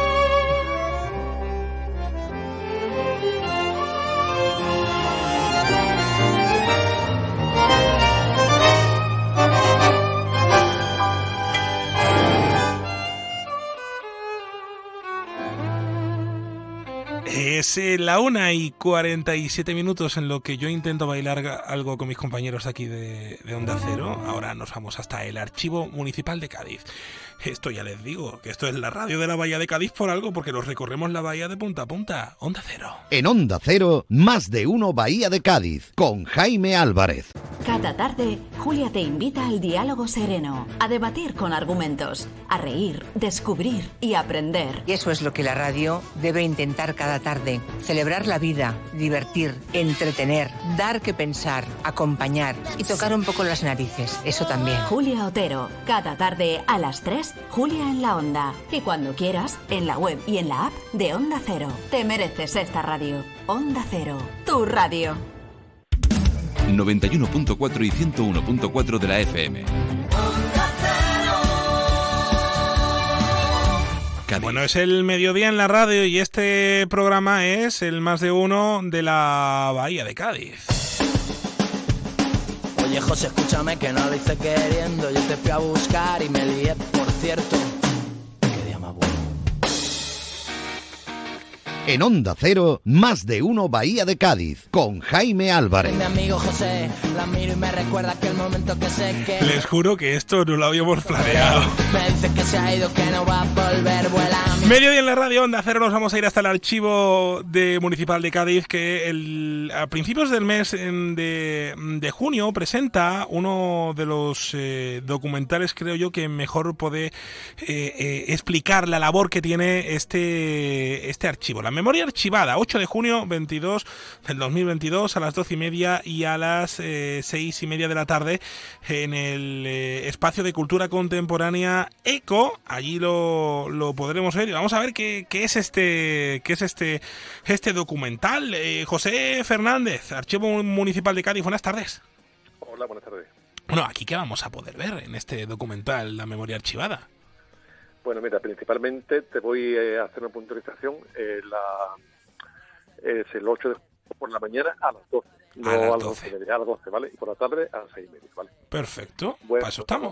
Es la una y cuarenta y siete minutos en lo que yo intento bailar algo con mis compañeros aquí de, de Onda Cero. Ahora nos vamos hasta el Archivo Municipal de Cádiz. Esto ya les digo, que esto es la radio de la Bahía de Cádiz por algo, porque los recorremos la bahía de punta a punta. Onda Cero. En Onda Cero, más de uno Bahía de Cádiz, con Jaime Álvarez. Cada tarde, Julia te invita al diálogo sereno, a debatir con argumentos, a reír, descubrir y aprender. Y eso es lo que la radio debe intentar cada tarde. Celebrar la vida, divertir, entretener, dar que pensar, acompañar y tocar un poco las narices. Eso también. Julia Otero, cada tarde a las tres, Julia en la Onda. Y cuando quieras, en la web y en la app de Onda Cero. Te mereces esta radio. Onda Cero, tu radio. noventa y uno punto cuatro y ciento uno punto cuatro de la F M. Cádiz. Bueno, es el mediodía en la radio y este programa es el más de uno de la Bahía de Cádiz. Oye, José, escúchame que no lo hice queriendo. Yo te fui a buscar y me lié, por cierto. Qué día más bueno. En Onda Cero, Más de Uno Bahía de Cádiz, con Jaime Álvarez. Mi amigo José, la miro y me recuerda aquel momento que sé que... Les juro que esto no lo habíamos planeado. Me dice que se ha ido, que no va a volver, vuela. Mediodía en la radio Onda Cero, nos vamos a ir hasta el archivo de municipal de Cádiz, que el, a principios del mes de, de junio presenta uno de los eh, documentales, creo yo, que mejor puede eh, eh, explicar la labor que tiene este, este archivo. La memoria archivada, ocho de junio veintidós del dos mil veintidós, a las doce y media y a las eh, seis y media de la tarde, en el eh, espacio de cultura contemporánea ECO. Allí lo, lo podremos ver y vamos a ver qué, qué es este qué es este este documental. Eh, José Fernández, Archivo Municipal de Cádiz, buenas tardes. Hola, buenas tardes. Bueno, aquí qué vamos a poder ver en este documental, la memoria archivada. Bueno, mira, principalmente te voy a hacer una puntualización. Eh, la, es el ocho de junio por la mañana a las doce. No a las doce. A las doce, ¿vale? Y por la tarde a las seis y media, ¿vale? Perfecto, bueno, para eso estamos.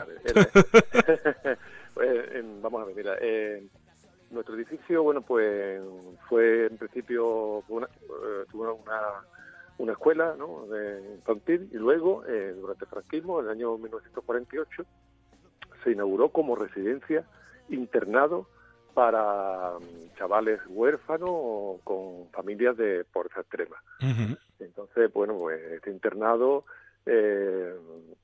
Pues, vamos a ver, mira, eh, nuestro edificio, bueno, pues fue en principio, una, eh, tuvo una, una escuela, ¿no?, de infantil, y luego, eh, durante el franquismo, en el año mil novecientos cuarenta y ocho, se inauguró como residencia internado para chavales huérfanos o con familias de pobreza extrema. Uh-huh. Entonces, bueno, pues este internado, eh,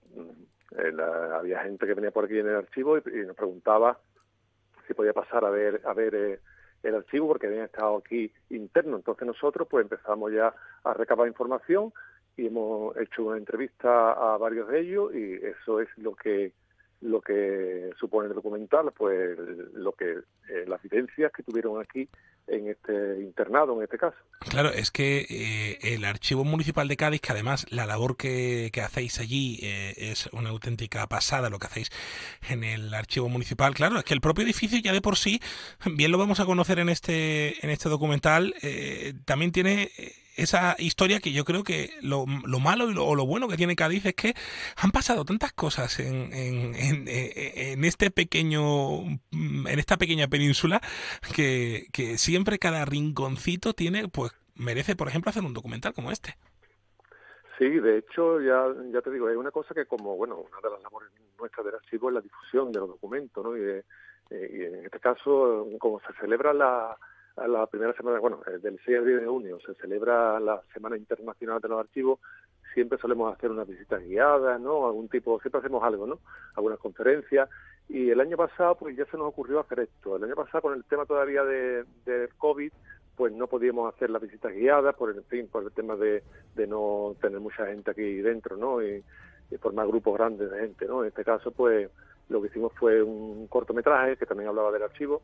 la, había gente que venía por aquí en el archivo y, y nos preguntaba si podía pasar a ver a ver eh, el archivo porque habían estado aquí interno. Entonces nosotros pues empezamos ya a recabar información y hemos hecho una entrevista a varios de ellos y eso es lo que lo que supone el documental, pues lo que eh, las vivencias que tuvieron aquí en este internado, en este caso. Claro, es que eh, el Archivo Municipal de Cádiz, que además la labor que, que hacéis allí eh, es una auténtica pasada, lo que hacéis en el Archivo Municipal. Claro, es que el propio edificio ya de por sí, bien lo vamos a conocer en este en este documental, eh, también tiene esa historia que yo creo que lo, lo malo y lo, o lo bueno que tiene Cádiz es que han pasado tantas cosas en, en, en, en este pequeño en esta pequeña península que, que siempre cada rinconcito tiene, pues merece, por ejemplo, hacer un documental como este. Sí, de hecho, ya ya te digo, hay una cosa que como, bueno, una de las labores nuestras del archivo es la difusión de los documentos, ¿no? Y, eh, y en este caso, como se celebra la a la primera semana, bueno, del seis al diez de junio se celebra la Semana Internacional de los Archivos, siempre solemos hacer unas visitas guiadas, ¿no? Algún tipo, siempre hacemos algo, ¿no? Algunas conferencias, y el año pasado pues ya se nos ocurrió hacer esto. El año pasado con el tema todavía de, de COVID, pues no podíamos hacer las visitas guiadas, por el, en fin, por el tema de, de no tener mucha gente aquí dentro, ¿no? Y, y formar grupos grandes de gente, ¿no? En este caso, pues lo que hicimos fue un cortometraje que también hablaba del archivo,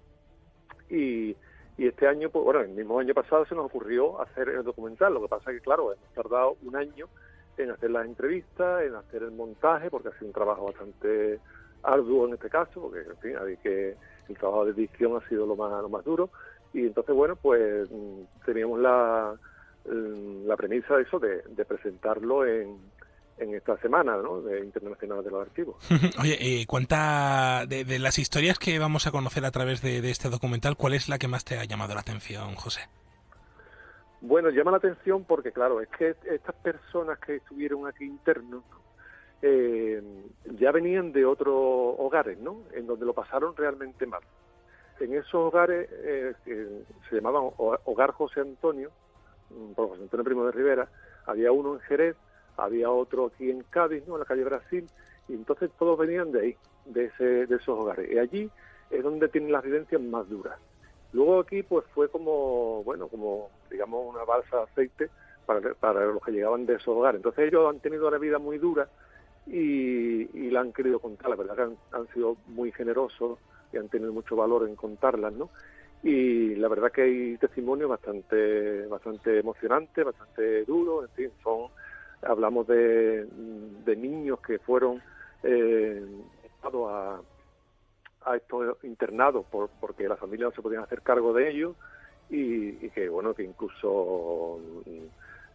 y Y este año, pues bueno, el mismo año pasado se nos ocurrió hacer el documental. Lo que pasa es que, claro, hemos tardado un año en hacer las entrevistas, en hacer el montaje, porque ha sido un trabajo bastante arduo en este caso, porque, en fin, hay que, el trabajo de edición ha sido lo más lo más duro. Y entonces, bueno, pues teníamos la, la premisa de eso, de, de presentarlo en... en esta semana, ¿no?, de Internacional de los Archivos. Oye, eh, cuenta de, de las historias que vamos a conocer a través de, de este documental, ¿cuál es la que más te ha llamado la atención, José? Bueno, llama la atención porque, claro, es que estas personas que estuvieron aquí internos eh, ya venían de otros hogares, ¿no?, en donde lo pasaron realmente mal. En esos hogares eh, que se llamaban Hogar José Antonio, por José Antonio Primo de Rivera, había uno en Jerez, había otro aquí en Cádiz, ¿no?, en la calle Brasil, y entonces todos venían de ahí, de ese de esos hogares. Y allí es donde tienen las vivencias más duras. Luego aquí pues fue como, bueno, como digamos una balsa de aceite para, para los que llegaban de esos hogares. Entonces ellos han tenido una vida muy dura y, y la han querido contar. La verdad que han, han sido muy generosos y han tenido mucho valor en contarlas, ¿no? Y la verdad que hay testimonios bastante, bastante emocionantes, bastante duros, en fin, son... Hablamos de, de niños que fueron eh, a, a estos internados por, porque las familias no se podían hacer cargo de ellos y, y que, bueno, que incluso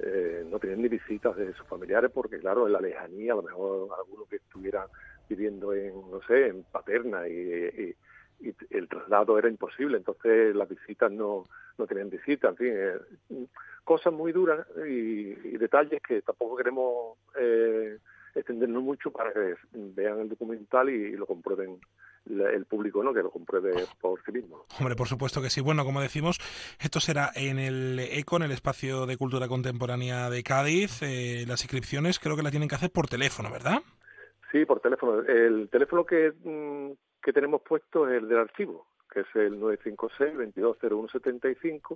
eh, no tenían ni visitas de sus familiares porque, claro, en la lejanía, a lo mejor algunos que estuvieran viviendo en, no sé, en Paterna y, y, y el traslado era imposible, entonces las visitas no, no tenían visitas, en fin, eh, cosas muy duras y, y detalles que tampoco queremos eh, extendernos mucho para que vean el documental y, y lo comprueben el público, ¿no? Que lo compruebe por sí mismo. Hombre, por supuesto que sí. Bueno, como decimos, esto será en el ECO, en el Espacio de Cultura Contemporánea de Cádiz. Eh, las inscripciones creo que las tienen que hacer por teléfono, ¿verdad? Sí, por teléfono. El teléfono que, que tenemos puesto es el del archivo, que es el nueve cinco seis, veintidós cero uno setenta y cinco,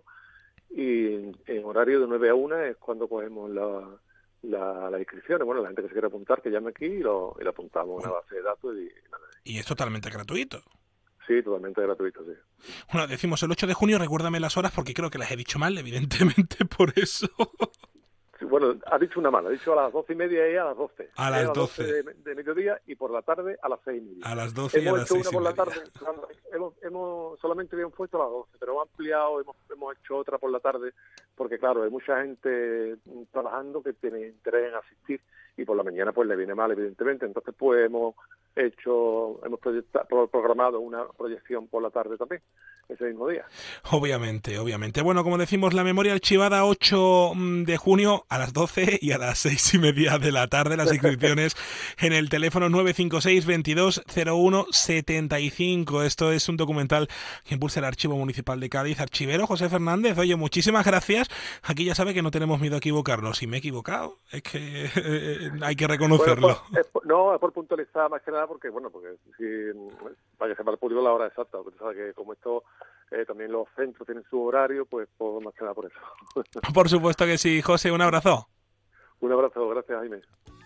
y en horario de nueve a una es cuando cogemos la, la, las inscripciones. Bueno, la gente que se quiera apuntar, que llame aquí y lo, y lo apuntamos a una base de datos y nada. Y es totalmente gratuito. Sí, totalmente gratuito, sí. Bueno, decimos el ocho de junio, recuérdame las horas porque creo que las he dicho mal, evidentemente, por eso. Sí, bueno, ha dicho una mala, ha dicho a las doce y media y a las doce. A las doce. De, de mediodía y por la tarde a las seis y media. A las doce y a las seis y media. Hemos hecho una por la tarde, hemos, hemos, solamente habíamos puesto a las doce, pero hemos ampliado, hemos, hemos hecho otra por la tarde, porque claro, hay mucha gente trabajando que tiene interés en asistir y por la mañana pues le viene mal, evidentemente, entonces pues hemos hecho, hemos programado una proyección por la tarde también, ese mismo día. Obviamente, obviamente. Bueno, como decimos, la memoria archivada ocho de junio a las doce y a las seis y media de la tarde, las inscripciones en el teléfono nueve cinco seis, veintidós cero uno setenta y cinco. Esto es un documental que impulsa el Archivo Municipal de Cádiz. Archivero José Fernández, oye, muchísimas gracias. Aquí ya sabe que no tenemos miedo a equivocarnos. Si me he equivocado, es que eh, hay que reconocerlo. Bueno, es por, es por, no, es por puntualizar más que nada, porque, bueno, porque si, para que sepa el público la hora exacta, porque sabe que como esto eh, también los centros tienen su horario, pues, pues más que nada por eso. Por supuesto que sí, José, un abrazo. Un abrazo, gracias, Jaime.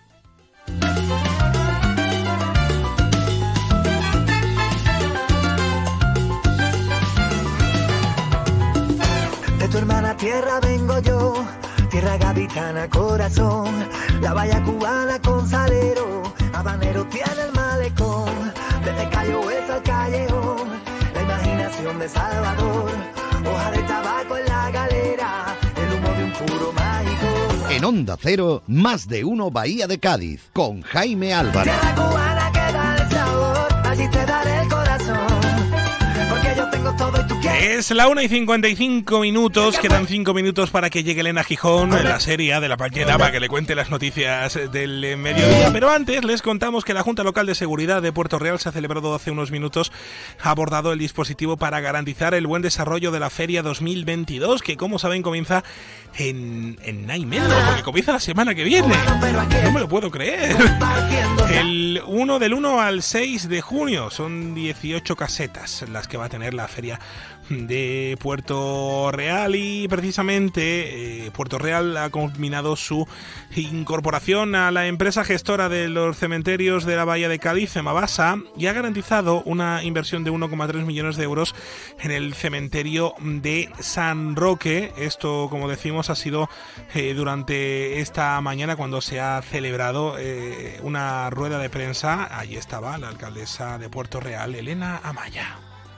De tu hermana tierra vengo yo, tierra gaditana corazón, la valla cubana con salero, habanero tiene el malecón, desde Cayo Hueso al Callejón, la imaginación de Salvador, hoja de tabaco en la galera, el humo de un puro mágico. En Onda Cero, más de uno Bahía de Cádiz, con Jaime Álvarez. Tierra cubana que da el sabor, allí te daré el corazón, porque yo tengo todo y tú quieres. Es la una y cincuenta y cinco minutos, quedan cinco minutos para que llegue Elena Gijón en la serie de La Ballena para que le cuente las noticias del mediodía. Pero antes les contamos que la Junta Local de Seguridad de Puerto Real se ha celebrado hace unos minutos, ha abordado el dispositivo para garantizar el buen desarrollo de la Feria dos mil veintidós, que como saben comienza en, en Naimendo, porque comienza la semana que viene. No me lo puedo creer. El uno del uno al seis de junio son dieciocho casetas las que va a tener la Feria de Puerto Real y precisamente eh, Puerto Real ha culminado su incorporación a la empresa gestora de los cementerios de la Bahía de Cádiz, Femabasa, y ha garantizado una inversión de uno coma tres millones de euros en el cementerio de San Roque. Esto, como decimos, ha sido eh, durante esta mañana cuando se ha celebrado eh, una rueda de prensa. Allí estaba la alcaldesa de Puerto Real, Elena Amaya.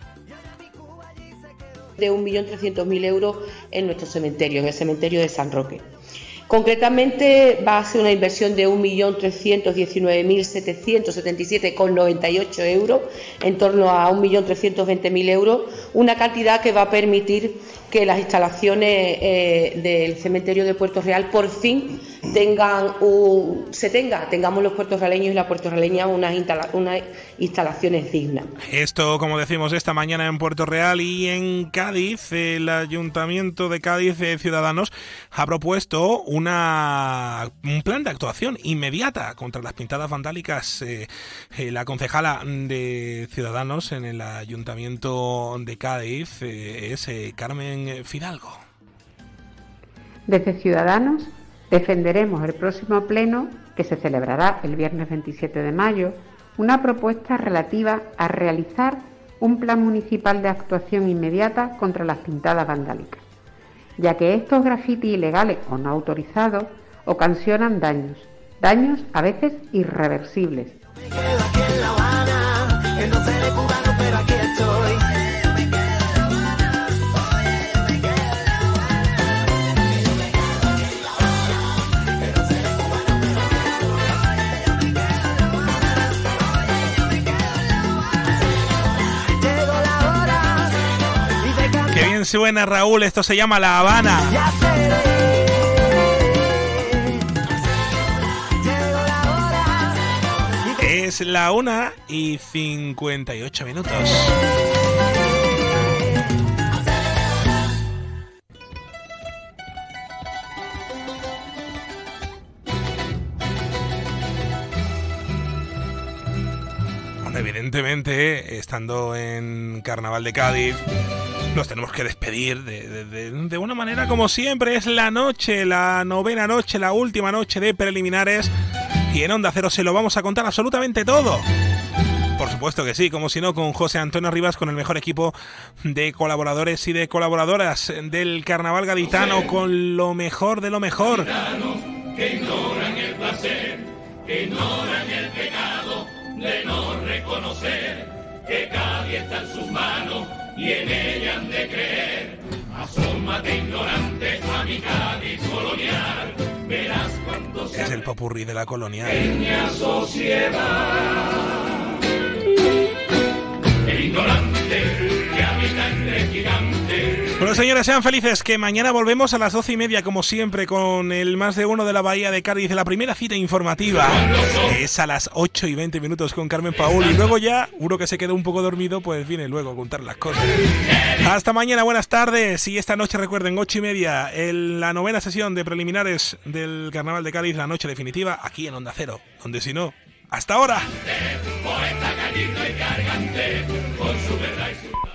De un millón trescientos mil euros en nuestro cementerio, en el cementerio de San Roque. Concretamente va a ser una inversión de un millón trescientos diecinueve mil setecientos setenta y siete coma noventa y ocho euros, en torno a un millón trescientos veinte mil euros, una cantidad que va a permitir que las instalaciones eh, del cementerio de Puerto Real por fin tengan un, se tenga, tengamos los puertorrealeños y las puertorrealeñas unas, instala, unas instalaciones dignas. Esto, como decimos, esta mañana en Puerto Real y en Cádiz, el Ayuntamiento de Cádiz de Ciudadanos ha propuesto una, un plan de actuación inmediata contra las pintadas vandálicas. Eh, eh, la concejala de Ciudadanos en el Ayuntamiento de Cádiz eh, es eh, Carmen Fidalgo. Desde Ciudadanos defenderemos el próximo pleno, que se celebrará el viernes veintisiete de mayo, una propuesta relativa a realizar un plan municipal de actuación inmediata contra las pintadas vandálicas, ya que estos grafitis ilegales o no autorizados ocasionan daños, daños a veces irreversibles. Me quedo aquí en La Habana, que no seré cubano, pero aquí estoy. suena, Raúl, esto se llama La Habana. Ya seré. Es la una y cincuenta y ocho minutos. Bueno, evidentemente, estando en Carnaval de Cádiz, nos tenemos que despedir de, de, de, de una manera como siempre. Es la noche, la novena noche, la última noche de preliminares. Y en Onda Cero se lo vamos a contar absolutamente todo. Por supuesto que sí, como si no, con José Antonio Rivas, con el mejor equipo de colaboradores y de colaboradoras del Carnaval gaditano, con lo mejor de lo mejor. Que ignoran el placer, que ignoran el pecado de no reconocer que Cádiz está en sus manos y en ella han de creer. Asómate ignorante a mi Cádiz colonial, verás cuando se... Es el popurrí de la colonial. Pequeña sociedad, el ignorante que habita entre gigantes. Bueno, señores, sean felices, que mañana volvemos a las doce y media, como siempre, con el Más de Uno de la Bahía de Cádiz. La primera cita informativa es a las ocho y veinte minutos con Carmen Paul. Y luego ya, uno que se quedó un poco dormido, pues viene luego a contar las cosas. Hasta mañana, buenas tardes. Y esta noche, recuerden, ocho y media, en la novena sesión de preliminares del Carnaval de Cádiz, la noche definitiva, aquí en Onda Cero. Donde si no, ¡hasta ahora! Poeta gallito y cargante, con su verdad y su...